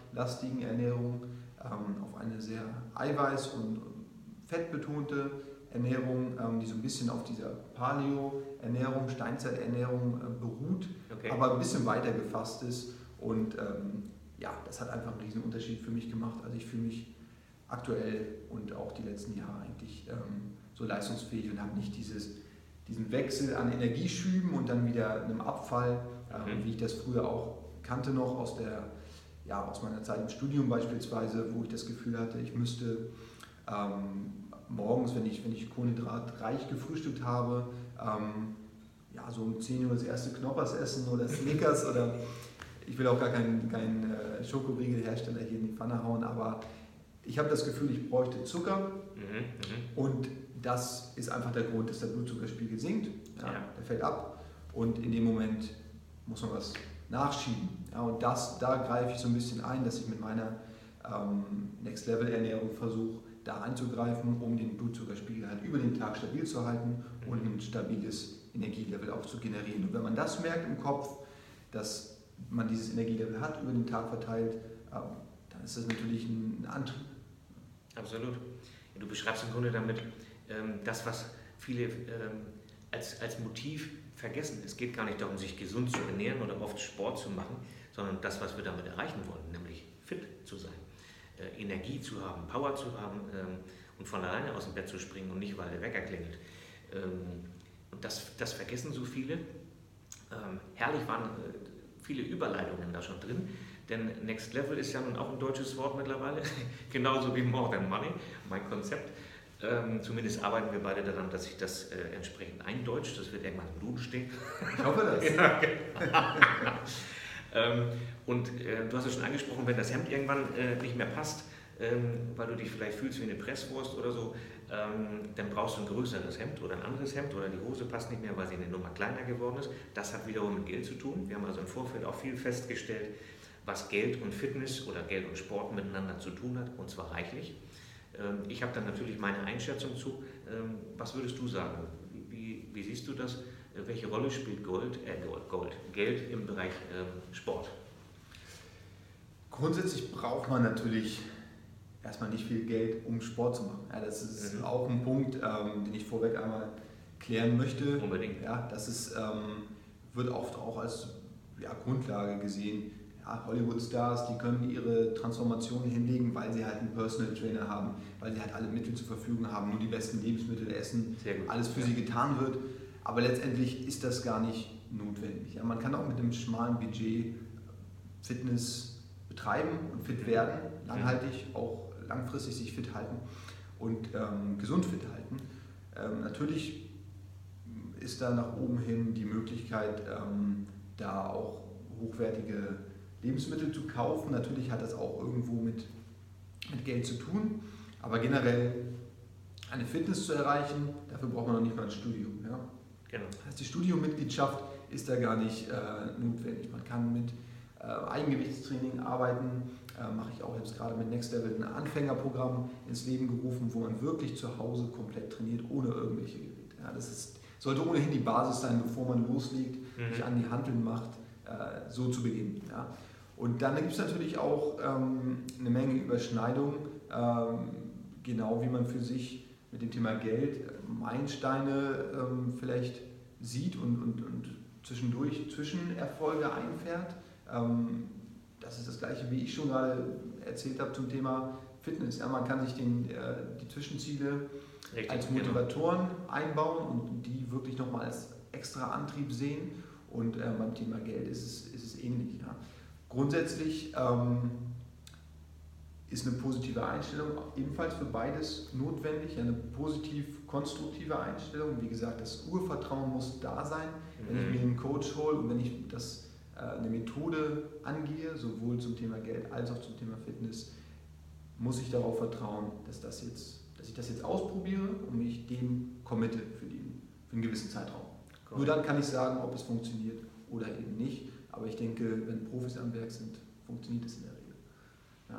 S3: kohlenhydratlastigen Ernährung ähm, auf eine sehr eiweiß- und fettbetonte Ernährung, ähm, die so ein bisschen auf dieser Paleo-Ernährung, Steinzeiternährung äh, beruht,
S2: Okay.
S3: aber ein bisschen weiter gefasst ist. Und ähm, ja, das hat einfach einen riesen Unterschied für mich gemacht. Also ich fühle mich aktuell und auch die letzten Jahre eigentlich ähm, so leistungsfähig und habe nicht dieses, diesen Wechsel an Energieschüben und dann wieder einem Abfall, ähm,
S2: Mhm.
S3: wie ich das früher auch kannte noch aus, der, ja, aus meiner Zeit im Studium beispielsweise, wo ich das Gefühl hatte, ich müsste ähm, morgens, wenn ich, wenn ich kohlenhydratreich gefrühstückt habe, ähm, ja, so um zehn Uhr das erste Knoppers essen oder Snickers oder ich will auch gar keinen kein, äh, Schokoriegelhersteller hier in die Pfanne hauen, aber ich habe das Gefühl, ich bräuchte Zucker
S2: Mhm. Mhm.
S3: und das ist einfach der Grund, dass der Blutzuckerspiegel sinkt, ja,
S2: Ja.
S3: der fällt ab und in dem Moment muss man was nachschieben. Ja, und das, da greife ich so ein bisschen ein, dass ich mit meiner ähm, Next-Level-Ernährung versuche, da einzugreifen, um den Blutzuckerspiegel halt über den Tag stabil zu halten und ein stabiles Energielevel auch zu generieren. Und wenn man das merkt im Kopf, dass man dieses Energielevel hat, über den Tag verteilt, ähm, dann ist das natürlich ein Antrieb.
S2: Absolut. Du beschreibst im Grunde damit ähm, das, was viele ähm, als, als Motiv vergessen. Es geht gar nicht darum, sich gesund zu ernähren oder oft Sport zu machen, sondern das, was wir damit erreichen wollen, nämlich fit zu sein, äh, Energie zu haben, Power zu haben ähm, und von alleine aus dem Bett zu springen und nicht, weil der Wecker klingelt. Ähm, und das, das vergessen so viele. Ähm, herrlich waren äh, viele Überleitungen da schon drin, denn Next Level ist ja nun auch ein deutsches Wort mittlerweile, genauso wie More Than Money, mein Konzept. Ähm, zumindest arbeiten wir beide daran, dass sich das äh, entsprechend eindeutscht. Das wird irgendwann im Duden stehen.
S3: Ich hoffe das.
S2: Ja, okay. ähm, und äh, du hast es schon angesprochen, wenn das Hemd irgendwann äh, nicht mehr passt, ähm, weil du dich vielleicht fühlst wie eine Presswurst oder so, ähm, dann brauchst du ein größeres Hemd oder ein anderes Hemd oder die Hose passt nicht mehr, weil sie eine Nummer kleiner geworden ist. Das hat wiederum mit Geld zu tun. Wir haben also im Vorfeld auch viel festgestellt, was Geld und Fitness oder Geld und Sport miteinander zu tun hat, und zwar reichlich. Ähm, ich habe dann natürlich meine Einschätzung zu. Ähm, was würdest du sagen? Wie, wie siehst du das? Äh, welche Rolle spielt Gold, äh, Gold, Gold, Geld im Bereich ähm, Sport?
S3: Grundsätzlich braucht man natürlich erstmal nicht viel Geld, um Sport zu machen. Ja, das ist
S2: Mhm.
S3: auch ein Punkt, ähm, den ich vorweg einmal klären möchte.
S2: Unbedingt.
S3: Ja, das ist, ähm, wird oft auch als ja, Grundlage gesehen. Ja, Hollywood-Stars, die können ihre Transformationen hinlegen, weil sie halt einen Personal Trainer haben, weil sie halt alle Mittel zur Verfügung haben, nur die besten Lebensmittel essen,
S2: Sehr gut.
S3: alles für sie getan wird. Aber letztendlich ist das gar nicht notwendig. Ja, man kann auch mit einem schmalen Budget Fitness betreiben und fit werden, langhaltig, auch langfristig sich fit halten und ähm, gesund fit halten. Ähm, natürlich ist da nach oben hin die Möglichkeit, ähm, da auch hochwertige Lebensmittel zu kaufen. Natürlich hat das auch irgendwo mit, mit Geld zu tun, aber generell eine Fitness zu erreichen, dafür braucht man noch nicht mal ein Studium. Ja?
S2: Genau.
S3: Das heißt, die Studiummitgliedschaft ist da gar nicht äh, notwendig. Man kann mit äh, Eigengewichtstraining arbeiten, äh, mache ich auch jetzt gerade mit Next Level ein Anfängerprogramm ins Leben gerufen, wo man wirklich zu Hause komplett trainiert, ohne irgendwelche Geräte. Ja, das ist, sollte ohnehin die Basis sein, bevor man loslegt,
S2: Mhm.
S3: sich an die Hanteln macht, äh, so zu beginnen. Ja. Und dann gibt es natürlich auch ähm, eine Menge Überschneidungen, ähm, genau wie man für sich mit dem Thema Geld Meilensteine ähm, vielleicht sieht und, und, und zwischendurch Zwischenerfolge einfährt. Ähm, das ist das Gleiche, wie ich schon gerade erzählt habe zum Thema Fitness. Ja, man kann sich den, äh, die Zwischenziele
S2: Richtig,
S3: als
S2: genau.
S3: Motivatoren einbauen und die wirklich nochmal als extra Antrieb sehen. Und äh, beim Thema Geld ist es, ist es ähnlich. Ja. Grundsätzlich ähm, ist eine positive Einstellung ebenfalls für beides notwendig, eine positiv-konstruktive Einstellung. Wie gesagt, das Urvertrauen muss da sein, wenn ich mir einen Coach hole und wenn ich das, äh, eine Methode angehe, sowohl zum Thema Geld als auch zum Thema Fitness, muss ich darauf vertrauen, dass, das jetzt, dass ich das jetzt ausprobiere und mich dem committe für, den, für einen gewissen Zeitraum.
S2: Cool.
S3: Nur dann kann ich sagen, ob es funktioniert oder eben nicht. Aber ich denke, wenn Profis am Werk sind, funktioniert es in der Regel. Ja.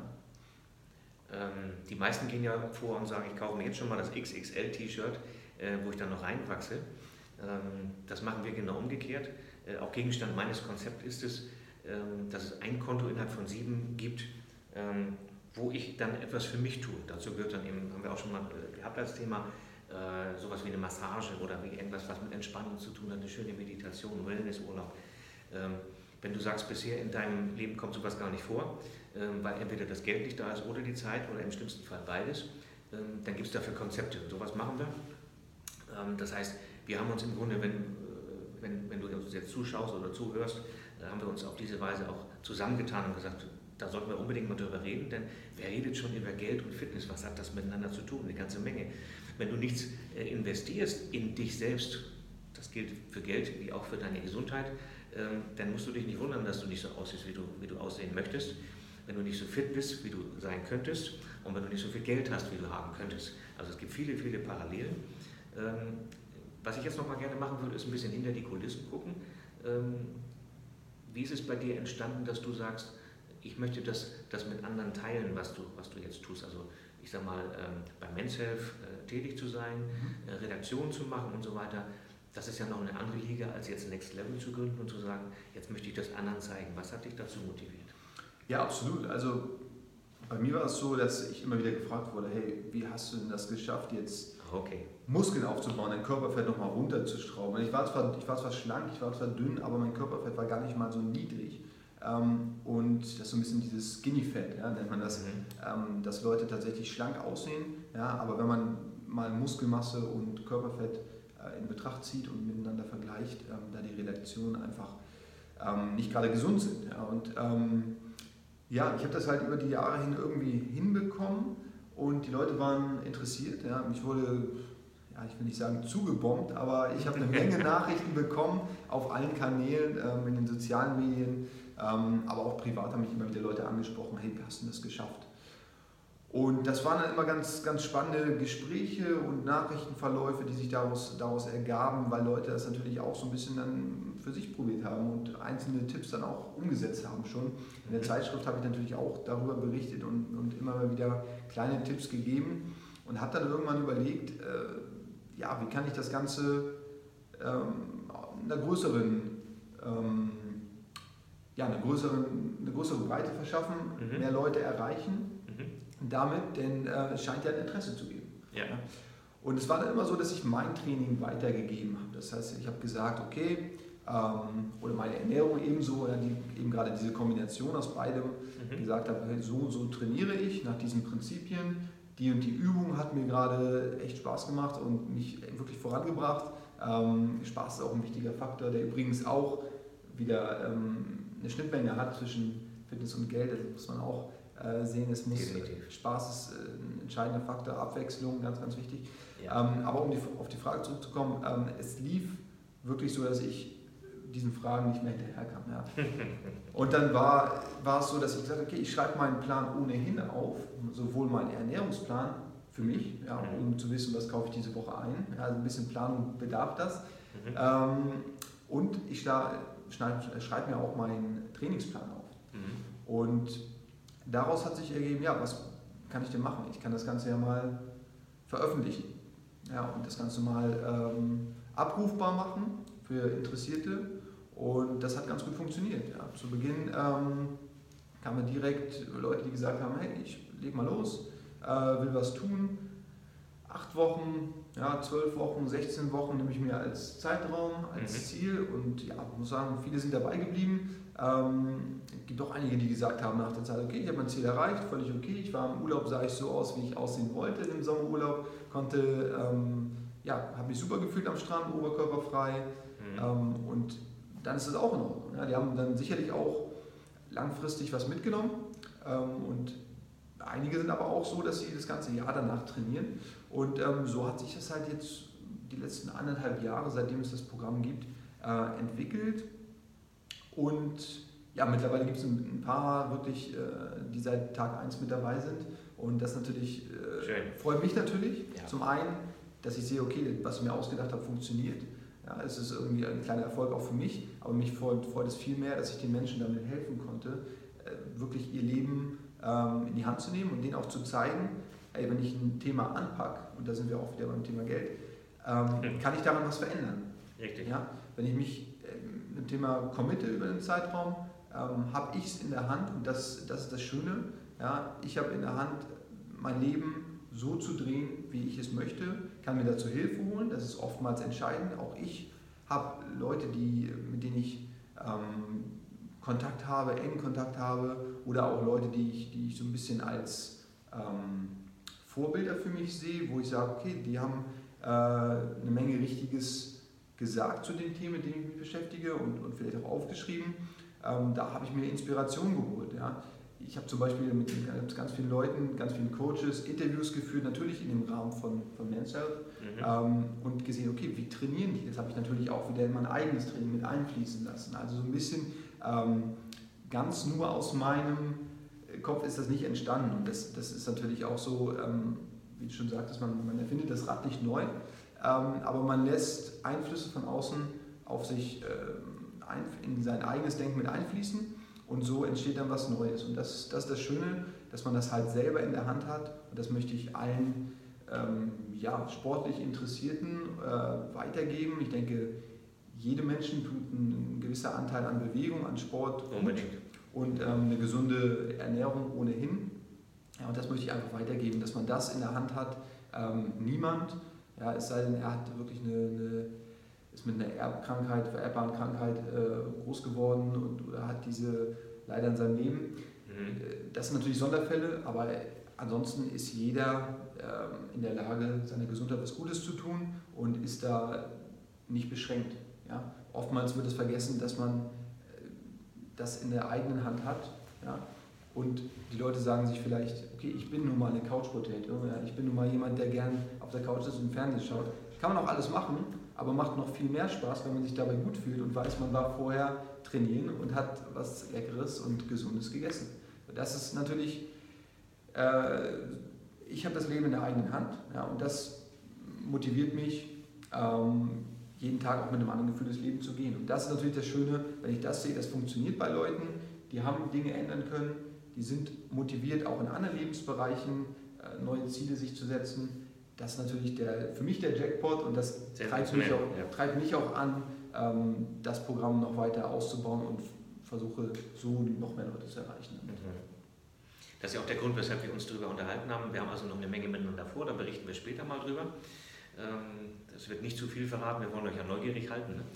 S2: Ähm, die meisten gehen ja vor und sagen, ich kaufe mir jetzt schon mal das X X L-T-Shirt, äh, wo ich dann noch reinwachse. Ähm, das machen wir genau umgekehrt. Äh, auch Gegenstand meines Konzepts ist es, ähm, dass es ein Konto innerhalb von sieben gibt, ähm, wo ich dann etwas für mich tue. Dazu gehört dann eben, haben wir auch schon mal äh, gehabt als Thema, äh, sowas wie eine Massage oder wie irgendwas, was mit Entspannung zu tun hat, eine schöne Meditation, Wellnessurlaub. Ähm, wenn du sagst, bisher in deinem Leben kommt sowas gar nicht vor, ähm, weil entweder das Geld nicht da ist oder die Zeit oder im schlimmsten Fall beides, ähm, dann gibt es dafür Konzepte. Sowas machen wir. Ähm, das heißt, wir haben uns im Grunde, wenn, wenn, wenn du uns jetzt zuschaust oder zuhörst, haben wir uns auf diese Weise auch zusammengetan und gesagt, da sollten wir unbedingt mal drüber reden, denn wer redet schon über Geld und Fitness, was hat das miteinander zu tun? Eine ganze Menge. Wenn du nichts investierst in dich selbst, das gilt für Geld wie auch für deine Gesundheit, dann musst du dich nicht wundern, dass du nicht so aussiehst, wie du, wie du aussehen möchtest, wenn du nicht so fit bist, wie du sein könntest und wenn du nicht so viel Geld hast, wie du haben könntest. Also es gibt viele, viele Parallelen. Was ich jetzt noch mal gerne machen würde, ist ein bisschen hinter die Kulissen gucken. Wie ist es bei dir entstanden, dass du sagst, ich möchte das, das mit anderen teilen, was du, was du jetzt tust? Also ich sag mal, ähm, bei Men's Health äh, tätig zu sein, mhm. äh, Redaktion zu machen und so weiter. Das ist ja noch eine andere Liga, als jetzt Next Level zu gründen und zu sagen, jetzt möchte ich das anderen zeigen. Was hat dich dazu motiviert?
S3: Ja, absolut. Also bei mir war es so, dass ich immer wieder gefragt wurde, hey, wie hast du denn das geschafft, jetzt
S2: okay.
S3: Muskeln aufzubauen, dein Körperfett nochmal runterzuschrauben? Ich war, zwar, ich war zwar schlank, ich war zwar dünn, aber mein Körperfett war gar nicht mal so niedrig. Ähm, und das ist so ein bisschen dieses Skinny Fat, ja, nennt man das, mhm. ähm, dass Leute tatsächlich schlank aussehen, ja, aber wenn man mal Muskelmasse und Körperfett äh, in Betracht zieht und miteinander vergleicht, ähm, da die Relationen einfach ähm, nicht gerade gesund sind. Ja, und ähm, ja, ich habe das halt über die Jahre hin irgendwie hinbekommen und die Leute waren interessiert. Ja, mich wurde, ja, ich will nicht sagen zugebombt, aber ich habe eine Menge Nachrichten bekommen auf allen Kanälen, ähm, in den sozialen Medien. Ähm, aber auch privat haben mich immer wieder Leute angesprochen, hey, wie hast du das geschafft? Und das waren dann immer ganz, ganz spannende Gespräche und Nachrichtenverläufe, die sich daraus, daraus ergaben, weil Leute das natürlich auch so ein bisschen dann für sich probiert haben und einzelne Tipps dann auch umgesetzt haben schon. In der Zeitschrift habe ich natürlich auch darüber berichtet und, und immer wieder kleine Tipps gegeben und habe dann irgendwann überlegt, äh, ja, wie kann ich das Ganze ähm, einer größeren ähm, ja, eine, größere, eine größere Breite verschaffen, mhm. mehr Leute erreichen, mhm. damit, denn äh, es scheint ja ein Interesse zu geben.
S2: Ja.
S3: Ja. Und es war dann immer so, dass ich mein Training weitergegeben habe. Das heißt, ich habe gesagt, okay, ähm, oder meine Ernährung ebenso, ja, die, eben gerade diese Kombination aus beidem, mhm. gesagt habe, hey, so so trainiere ich nach diesen Prinzipien. Die und die Übung hat mir gerade echt Spaß gemacht und mich wirklich vorangebracht. Ähm, Spaß ist auch ein wichtiger Faktor, der übrigens auch wieder ähm, eine Schnittmenge hat zwischen Fitness und Geld, das muss man auch äh, sehen. Es muss,
S2: Definitiv.
S3: Spaß ist äh, ein entscheidender Faktor, Abwechslung, ganz, ganz wichtig.
S2: Ja.
S3: Ähm, aber um die, auf die Frage zurückzukommen, ähm, es lief wirklich so, dass ich diesen Fragen nicht mehr hinterherkam. Ja. Und dann war, war es so, dass ich gesagt habe, okay, ich schreibe meinen Plan ohnehin auf, sowohl meinen Ernährungsplan für mich, ja, um zu wissen, was kaufe ich diese Woche ein. Ja, also ein bisschen Planung bedarf das. Mhm. Ähm, und ich da, schreibe schreib mir auch meinen Trainingsplan auf. Mhm. Und daraus hat sich ergeben, ja, was kann ich denn machen? Ich kann das Ganze ja mal veröffentlichen. Ja, und das Ganze mal ähm, abrufbar machen für Interessierte. Und das hat ganz gut funktioniert. Ja. Zu Beginn ähm, kamen direkt Leute, die gesagt haben, hey, ich leg mal los, äh, will was tun. Acht Wochen, ja, zwölf Wochen, sechzehn Wochen nehme ich mir als Zeitraum, als mhm. Ziel. Und ja, ich muss sagen, viele sind dabei geblieben. Ähm, es gibt auch einige, die gesagt haben nach der Zeit, okay, ich habe mein Ziel erreicht, völlig okay. Ich war im Urlaub, sah ich so aus, wie ich aussehen wollte im Sommerurlaub. Konnte, ähm, ja, habe mich super gefühlt am Strand, oberkörperfrei. Mhm. Ähm, und dann ist das auch in Ordnung. Ja, die haben dann sicherlich auch langfristig was mitgenommen. Ähm, und einige sind aber auch so, dass sie das ganze Jahr danach trainieren. Und ähm, so hat sich das halt jetzt die letzten anderthalb Jahre, seitdem es das Programm gibt, äh, entwickelt. Und ja, mittlerweile gibt es ein, ein paar wirklich, äh, die seit Tag eins mit dabei sind. Und das natürlich äh, freut mich natürlich. Ja. Zum einen, dass ich sehe, okay, was ich mir ausgedacht habe, funktioniert. Ja, es ist irgendwie ein kleiner Erfolg auch für mich, aber mich freut, freut es viel mehr, dass ich den Menschen damit helfen konnte, äh, wirklich ihr Leben ähm, in die Hand zu nehmen und denen auch zu zeigen, ey, wenn ich ein Thema anpacke, und da sind wir auch wieder beim Thema Geld, ähm, mhm. kann ich daran was verändern.
S2: Richtig. Ja?
S3: Wenn ich mich äh, mit dem Thema committe über den Zeitraum, ähm, habe ich es in der Hand, und das, das ist das Schöne, ja? Ich habe in der Hand, mein Leben so zu drehen, wie ich es möchte, kann mir dazu Hilfe holen, das ist oftmals entscheidend. Auch ich habe Leute, die, mit denen ich ähm, Kontakt habe, engen Kontakt habe, oder auch Leute, die ich, die ich so ein bisschen als ähm, Vorbilder für mich sehe, wo ich sage, okay, die haben äh, eine Menge Richtiges gesagt zu den Themen, mit denen ich mich beschäftige, und, und vielleicht auch aufgeschrieben. Ähm, da habe ich mir Inspiration geholt. Ja. Ich habe zum Beispiel mit ganz vielen Leuten, ganz vielen Coaches Interviews geführt, natürlich in dem Rahmen von, von Men's Health, mhm. ähm, und gesehen, okay, wie trainieren die? Das habe ich natürlich auch wieder in mein eigenes Training mit einfließen lassen. Also so ein bisschen ähm, ganz nur aus meinem Kopf ist das nicht entstanden. Und das, das ist natürlich auch so, ähm, wie du schon sagtest, man, man erfindet das Rad nicht neu, ähm, aber man lässt Einflüsse von außen auf sich, äh, ein, in sein eigenes Denken mit einfließen. Und so entsteht dann was Neues. Und das, das ist das Schöne, dass man das halt selber in der Hand hat. Und das möchte ich allen ähm, ja, sportlich Interessierten äh, weitergeben. Ich denke, jedem Menschen tut ein gewisser Anteil an Bewegung, an Sport
S2: unbedingt.
S3: Und ähm, eine gesunde Ernährung ohnehin. Ja, und das möchte ich einfach weitergeben, dass man das in der Hand hat. Ähm, niemand, ja, es sei denn, er hat wirklich eine, eine ist mit einer Erbkrankheit, vererbbaren Krankheit äh, groß geworden und oder hat diese leider in seinem Leben. Mhm. Das sind natürlich Sonderfälle, aber ansonsten ist jeder äh, in der Lage, seiner Gesundheit was Gutes zu tun und ist da nicht beschränkt. Ja? Oftmals wird es vergessen, dass man äh, das in der eigenen Hand hat. Ja? Und die Leute sagen sich vielleicht, okay, ich bin nun mal eine Couch Potato, ja? Ich bin nun mal jemand, der gern auf der Couch ist und im Fernsehen schaut. Kann man auch alles machen, aber macht noch viel mehr Spaß, wenn man sich dabei gut fühlt und weiß, man war vorher trainieren und hat was Leckeres und Gesundes gegessen. Das ist natürlich, äh, ich habe das Leben in der eigenen Hand, ja, und das motiviert mich, ähm, jeden Tag auch mit einem anderen Gefühl durchs Leben zu gehen. Und das ist natürlich das Schöne, wenn ich das sehe, das funktioniert bei Leuten, die haben Dinge ändern können, die sind motiviert, auch in anderen Lebensbereichen äh, neue Ziele sich zu setzen. Das ist natürlich der, für mich der Jackpot, und das treibt mich, auch, ja. treibt mich auch an, ähm, das Programm noch weiter auszubauen und versuche so noch mehr Leute zu erreichen. Mhm.
S2: Das ist ja auch der Grund, weshalb wir uns darüber unterhalten haben. Wir haben also noch eine Menge miteinander vor, da berichten wir später mal drüber. Ähm, das wird nicht zu viel verraten, wir wollen euch ja neugierig halten. Ne?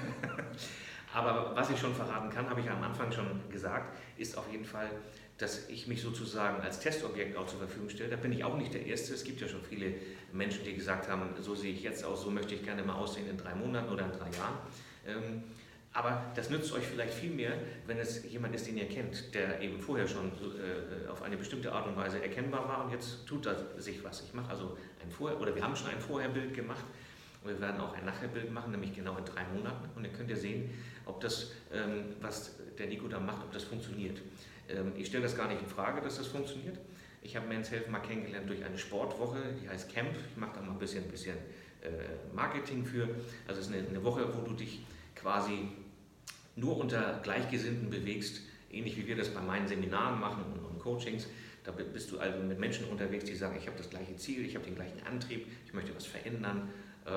S2: Aber was ich schon verraten kann, habe ich ja am Anfang schon gesagt, ist auf jeden Fall, dass ich mich sozusagen als Testobjekt auch zur Verfügung stelle. Da bin ich auch nicht der Erste. Es gibt ja schon viele Menschen, die gesagt haben, so sehe ich jetzt aus, so möchte ich gerne mal aussehen in drei Monaten oder in drei Jahren. Ähm, aber das nützt euch vielleicht viel mehr, wenn es jemand ist, den ihr kennt, der eben vorher schon äh, auf eine bestimmte Art und Weise erkennbar war und jetzt tut da sich was. Ich mache also ein Vorher, oder wir haben schon ein Vorherbild gemacht und wir werden auch ein Nachherbild machen, nämlich genau in drei Monaten. Und dann könnt ihr sehen, ob das, ähm, was der Nico da macht, ob das funktioniert. Ich stelle das gar nicht in Frage, dass das funktioniert. Ich habe Men's Health mal kennengelernt durch eine Sportwoche, die heißt Camp. Ich mache da mal ein bisschen, bisschen Marketing für. Also es ist eine, eine Woche, wo du dich quasi nur unter Gleichgesinnten bewegst, ähnlich wie wir das bei meinen Seminaren machen und, und Coachings. Da bist du also mit Menschen unterwegs, die sagen, ich habe das gleiche Ziel, ich habe den gleichen Antrieb, ich möchte was verändern.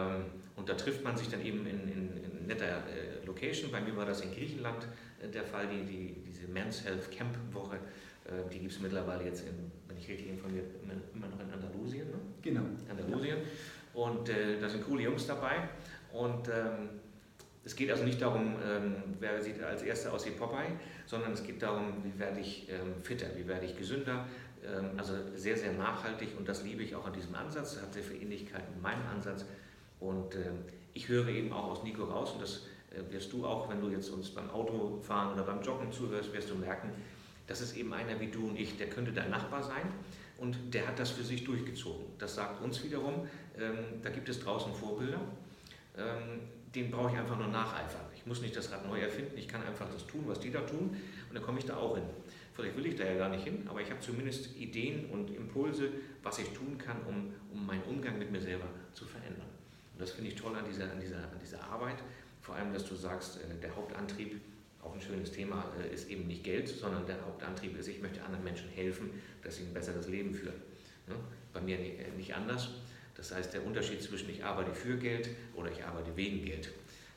S2: Und da trifft man sich dann eben in, in, in netter Location. Bei mir war das in Griechenland der Fall, die, die, diese Men's Health Camp Woche, die gibt es mittlerweile jetzt, in, wenn ich richtig informiert bin, immer noch in Andalusien. Ne?
S3: Genau.
S2: Andalusien. Und äh, da sind coole Jungs dabei. Und ähm, es geht also nicht darum, ähm, wer sieht als Erster aus wie Popeye, sondern es geht darum, wie werde ich ähm, fitter, wie werde ich gesünder. Ähm, also sehr, sehr nachhaltig, und das liebe ich auch an diesem Ansatz. Das hat sehr viel Ähnlichkeit mit meinem Ansatz. Und äh, ich höre eben auch aus Nico raus, und das äh, wirst du auch, wenn du jetzt uns beim Autofahren oder beim Joggen zuhörst, wirst du merken, das ist eben einer wie du und ich, der könnte dein Nachbar sein, und der hat das für sich durchgezogen. Das sagt uns wiederum, ähm, da gibt es draußen Vorbilder, ähm, denen brauche ich einfach nur nacheifern. Ich muss nicht das Rad neu erfinden, ich kann einfach das tun, was die da tun, und dann komme ich da auch hin. Vielleicht will ich da ja gar nicht hin, aber ich habe zumindest Ideen und Impulse, was ich tun kann, um, um meinen Umgang mit mir selber zu verändern. Und das finde ich toll an dieser, an, dieser, an dieser Arbeit, vor allem, dass du sagst, äh, der Hauptantrieb, auch ein schönes Thema, äh, ist eben nicht Geld, sondern der Hauptantrieb ist, ich möchte anderen Menschen helfen, dass sie ein besseres Leben führen. Ne? Bei mir nicht, äh, nicht anders. Das heißt, der Unterschied zwischen ich arbeite für Geld oder ich arbeite wegen Geld.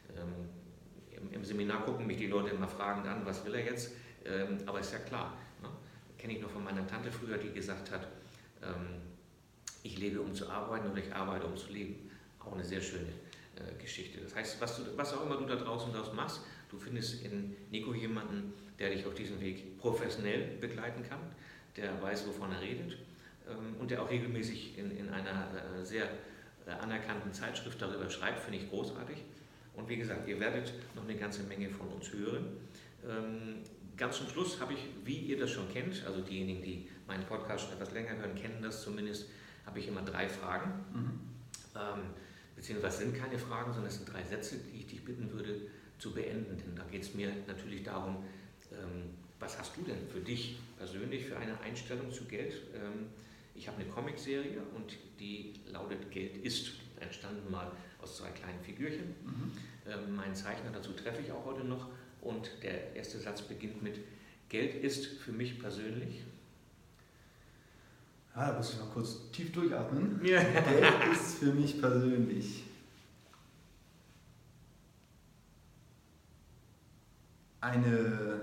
S2: Ähm, im, Im Seminar gucken mich die Leute immer fragend an, was will er jetzt? Ähm, aber ist ja klar, ne? Kenne ich noch von meiner Tante früher, die gesagt hat, ähm, ich lebe, um zu arbeiten oder ich arbeite, um zu leben. Auch eine sehr schöne äh, Geschichte. Das heißt, was, du, was auch immer du da draußen daraus machst, du findest in Nico jemanden, der dich auf diesem Weg professionell begleiten kann, der weiß, wovon er redet ähm, und der auch regelmäßig in, in einer äh, sehr äh, anerkannten Zeitschrift darüber schreibt, finde ich großartig. Und wie gesagt, ihr werdet noch eine ganze Menge von uns hören. Ähm, ganz zum Schluss habe ich, wie ihr das schon kennt, also diejenigen, die meinen Podcast schon etwas länger hören, kennen das zumindest, habe ich immer drei Fragen. Mhm. Ähm, beziehungsweise sind keine Fragen, sondern es sind drei Sätze, die ich dich bitten würde zu beenden. Denn da geht es mir natürlich darum, ähm, was hast du denn für dich persönlich für eine Einstellung zu Geld? Ähm, ich habe eine Comicserie und die lautet Geld ist, entstanden mal aus zwei kleinen Figürchen. Mhm. Ähm, meinen Zeichner dazu treffe ich auch heute noch und der erste Satz beginnt mit Geld ist für mich persönlich.
S3: Ja, da muss ich mal kurz tief durchatmen. Ja. Geld ist für mich persönlich eine,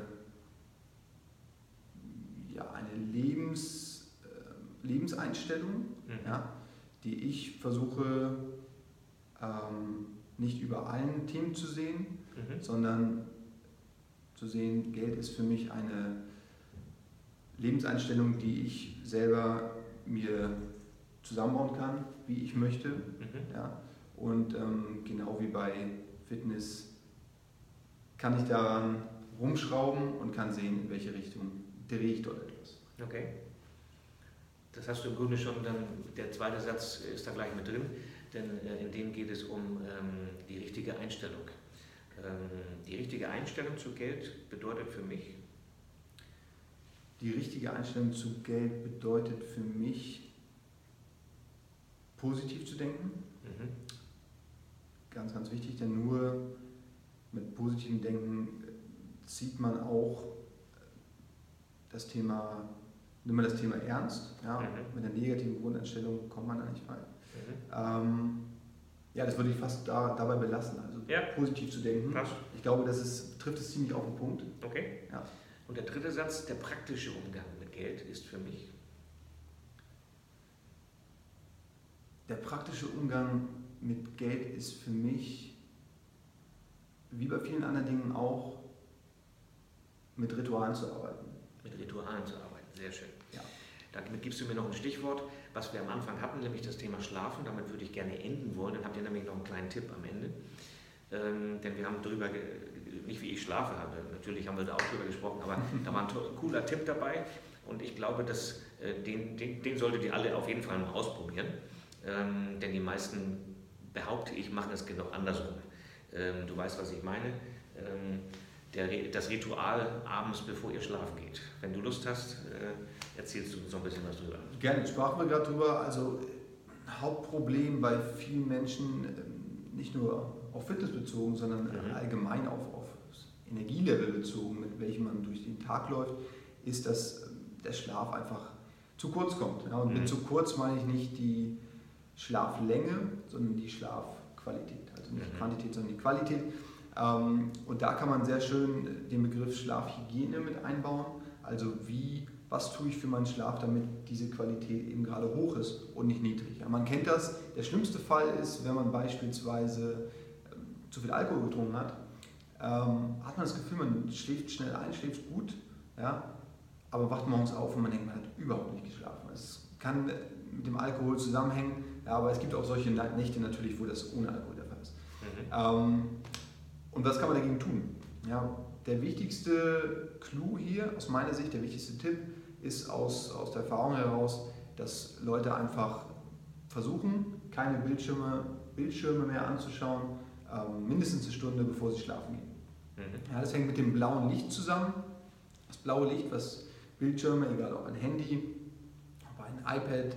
S3: ja, eine Lebens, äh, Lebenseinstellung, mhm. ja, die ich versuche ähm, nicht über allen Themen zu sehen, mhm. sondern zu sehen, Geld ist für mich eine Lebenseinstellung, die ich selber mir zusammenbauen kann, wie ich möchte. Mhm. Ja. Und ähm, genau wie bei Fitness kann ich daran rumschrauben und kann sehen, in welche Richtung drehe ich dort etwas.
S2: Okay. Das hast du im Grunde schon, dann der zweite Satz ist da gleich mit drin, denn äh, in dem geht es um ähm, die richtige Einstellung. Ähm, die richtige Einstellung zu Geld bedeutet für mich,
S3: Die richtige Einstellung zu Geld bedeutet für mich, positiv zu denken. Mhm. Ganz, ganz wichtig, denn nur mit positivem Denken zieht man auch das Thema, nimmt man das Thema ernst. Ja? Mhm. Mit einer negativen Grundeinstellung kommt man da nicht weit. Mhm. Ähm, ja, das würde ich fast da, dabei belassen, also ja. positiv zu denken. Passt. Ich glaube, das ist, trifft es ziemlich auf den Punkt.
S2: Okay. Ja. Und der dritte Satz, der praktische Umgang mit Geld ist für mich?
S3: Der praktische Umgang mit Geld ist für mich, wie bei vielen anderen Dingen auch, mit Ritualen zu arbeiten.
S2: Mit Ritualen zu arbeiten, sehr schön. Ja. Damit gibst du mir noch ein Stichwort, was wir am Anfang hatten, nämlich das Thema Schlafen. Damit würde ich gerne enden wollen. Dann habt ihr nämlich noch einen kleinen Tipp am Ende. Ähm, denn wir haben darüber, nicht wie ich schlafe, natürlich haben wir da auch drüber gesprochen, aber da war ein, ein cooler Tipp dabei und ich glaube, dass, äh, den, den, den solltet ihr alle auf jeden Fall mal ausprobieren, ähm, denn die meisten, behaupte ich, machen es genau andersrum. Ähm, du weißt, was ich meine. Ähm, der, das Ritual abends, bevor ihr schlafen geht. Wenn du Lust hast, äh, erzählst du uns noch ein bisschen was drüber.
S3: Gerne, sprachen wir gerade drüber. Also Hauptproblem bei vielen Menschen, nicht nur auf Fitness bezogen, sondern mhm. allgemein auf, auf das Energielevel bezogen, mit welchem man durch den Tag läuft, ist, dass der Schlaf einfach zu kurz kommt. Ja, und mhm. mit zu kurz meine ich nicht die Schlaflänge, sondern die Schlafqualität. Also nicht mhm. Quantität, sondern die Qualität. Ähm, und da kann man sehr schön den Begriff Schlafhygiene mit einbauen. Also wie, was tue ich für meinen Schlaf, damit diese Qualität eben gerade hoch ist und nicht niedrig. Ja, man kennt das. Der schlimmste Fall ist, wenn man beispielsweise zu viel Alkohol getrunken hat, ähm, hat man das Gefühl, man schläft schnell ein, schläft gut, ja, aber wacht morgens auf und man denkt, man hat überhaupt nicht geschlafen. Es kann mit dem Alkohol zusammenhängen, ja, aber es gibt auch solche Nächte natürlich, wo das ohne Alkohol der Fall ist. Mhm. Ähm, und was kann man dagegen tun? Ja, der wichtigste Clou hier, aus meiner Sicht, der wichtigste Tipp, ist aus, aus der Erfahrung heraus, dass Leute einfach versuchen, keine Bildschirme, Bildschirme mehr anzuschauen, mindestens eine Stunde, bevor sie schlafen gehen. Mhm. Ja, das hängt mit dem blauen Licht zusammen. Das blaue Licht, was Bildschirme, egal ob ein Handy, ob ein iPad,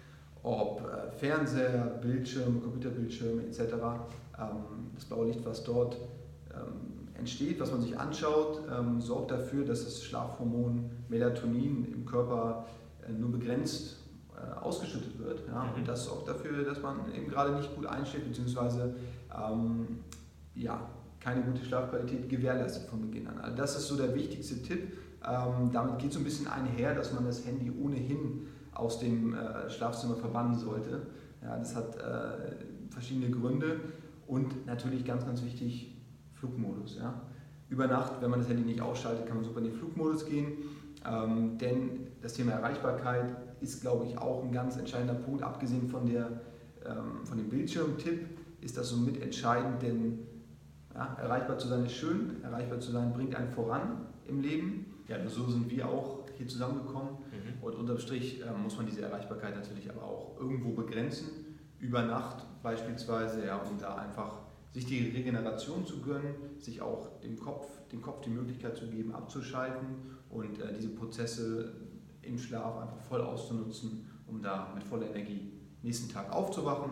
S3: ob äh, Fernseher, Bildschirme, Computerbildschirme et cetera. Ähm, das blaue Licht, was dort ähm, entsteht, was man sich anschaut, ähm, sorgt dafür, dass das Schlafhormon Melatonin im Körper äh, nur begrenzt ausgeschüttet wird. Ja, mhm. Und das sorgt dafür, dass man eben gerade nicht gut einschläft, beziehungsweise ähm, ja, keine gute Schlafqualität gewährleistet von Beginn an. Also das ist so der wichtigste Tipp. Ähm, damit geht so ein bisschen einher, dass man das Handy ohnehin aus dem äh, Schlafzimmer verbannen sollte. Ja, das hat äh, verschiedene Gründe und natürlich ganz, ganz wichtig, Flugmodus. Ja. Über Nacht, wenn man das Handy nicht ausschaltet, kann man super in den Flugmodus gehen, ähm, denn das Thema Erreichbarkeit ist, glaube ich, auch ein ganz entscheidender Punkt. Abgesehen von, der, ähm, von dem Bildschirmtipp ist das somit entscheidend, denn ja, erreichbar zu sein ist schön, erreichbar zu sein bringt einen voran im Leben. Ja, nur so sind wir auch hier zusammengekommen mhm. und unterm Strich äh, muss man diese Erreichbarkeit natürlich aber auch irgendwo begrenzen, über Nacht beispielsweise, ja, um da einfach sich die Regeneration zu gönnen, sich auch dem Kopf, dem Kopf die Möglichkeit zu geben, abzuschalten und äh, diese Prozesse im Schlaf einfach voll auszunutzen, um da mit voller Energie nächsten Tag aufzuwachen,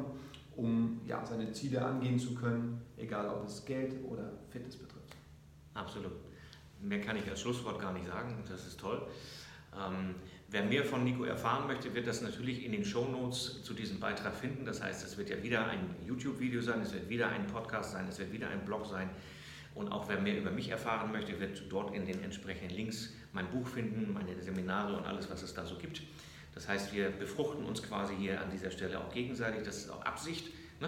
S3: um ja, seine Ziele angehen zu können, egal ob es Geld oder Fitness betrifft.
S2: Absolut. Mehr kann ich als Schlusswort gar nicht sagen, das ist toll. Ähm, wer mehr von Nico erfahren möchte, wird das natürlich in den Shownotes zu diesem Beitrag finden. Das heißt, es wird ja wieder ein YouTube-Video sein, es wird wieder ein Podcast sein, es wird wieder ein Blog sein. Und auch wer mehr über mich erfahren möchte, wird dort in den entsprechenden Links mein Buch finden, meine Seminare und alles, was es da so gibt. Das heißt, wir befruchten uns quasi hier an dieser Stelle auch gegenseitig. Das ist auch Absicht. Ne?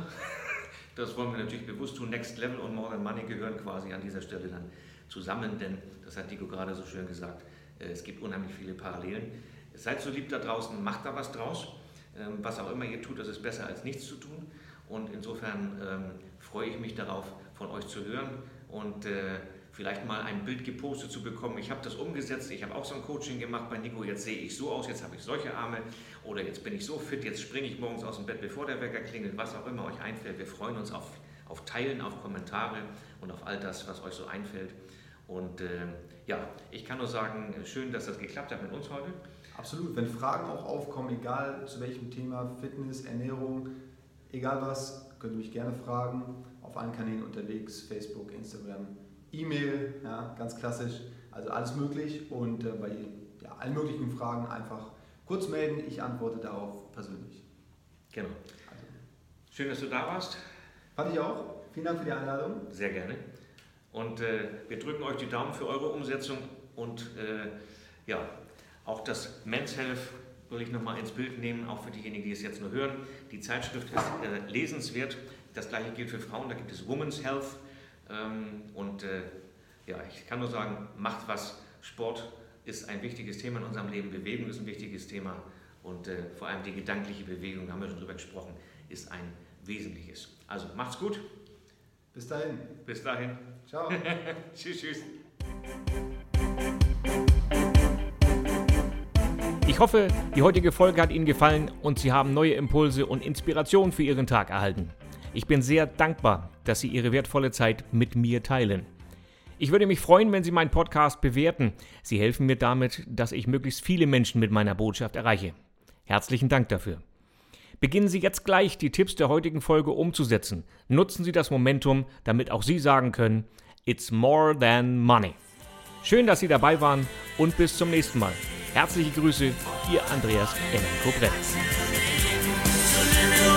S2: Das wollen wir natürlich bewusst tun. Next Level und More Than Money gehören quasi an dieser Stelle dann zusammen, denn, das hat Nico gerade so schön gesagt, es gibt unheimlich viele Parallelen. Seid so lieb da draußen, macht da was draus. Was auch immer ihr tut, das ist besser als nichts zu tun. Und insofern ähm, freue ich mich darauf, von euch zu hören und äh, vielleicht mal ein Bild gepostet zu bekommen. Ich habe das umgesetzt, ich habe auch so ein Coaching gemacht bei Nico, jetzt sehe ich so aus, jetzt habe ich solche Arme oder jetzt bin ich so fit, jetzt springe ich morgens aus dem Bett, bevor der Wecker klingelt, was auch immer euch einfällt. Wir freuen uns auf, auf Teilen, auf Kommentare und auf all das, was euch so einfällt. Und äh, ja, ich kann nur sagen, schön, dass das geklappt hat mit uns heute.
S3: Absolut, wenn Fragen auch aufkommen, egal zu welchem Thema, Fitness, Ernährung, egal was, könnt ihr mich gerne fragen, auf allen Kanälen unterwegs, Facebook, Instagram, E-Mail, ja, ganz klassisch, also alles möglich und äh, bei ja, allen möglichen Fragen einfach kurz melden, ich antworte darauf persönlich.
S2: Genau. Also. Schön, dass du da warst.
S3: Fand ich auch. Vielen Dank für die Einladung.
S2: Sehr gerne. Und äh, wir drücken euch die Daumen für eure Umsetzung und äh, ja, auch das Men's Health will ich nochmal ins Bild nehmen, auch für diejenigen, die es jetzt nur hören. Die Zeitschrift ist äh, lesenswert. Das gleiche gilt für Frauen, da gibt es Women's Health. Ähm, und äh, ja, ich kann nur sagen, macht was. Sport ist ein wichtiges Thema in unserem Leben, Bewegung ist ein wichtiges Thema und äh, vor allem die gedankliche Bewegung, da haben wir schon drüber gesprochen, ist ein wesentliches. Also macht's gut.
S3: Bis dahin.
S2: Bis dahin.
S3: Ciao.
S2: Tschüss, tschüss.
S4: Ich hoffe, die heutige Folge hat Ihnen gefallen und Sie haben neue Impulse und Inspiration für Ihren Tag erhalten. Ich bin sehr dankbar, dass Sie Ihre wertvolle Zeit mit mir teilen. Ich würde mich freuen, wenn Sie meinen Podcast bewerten. Sie helfen mir damit, dass ich möglichst viele Menschen mit meiner Botschaft erreiche. Herzlichen Dank dafür. Beginnen Sie jetzt gleich, die Tipps der heutigen Folge umzusetzen. Nutzen Sie das Momentum, damit auch Sie sagen können, it's more than money. Schön, dass Sie dabei waren und bis zum nächsten Mal. Herzliche Grüße, Ihr Andreas Enrico Brenz.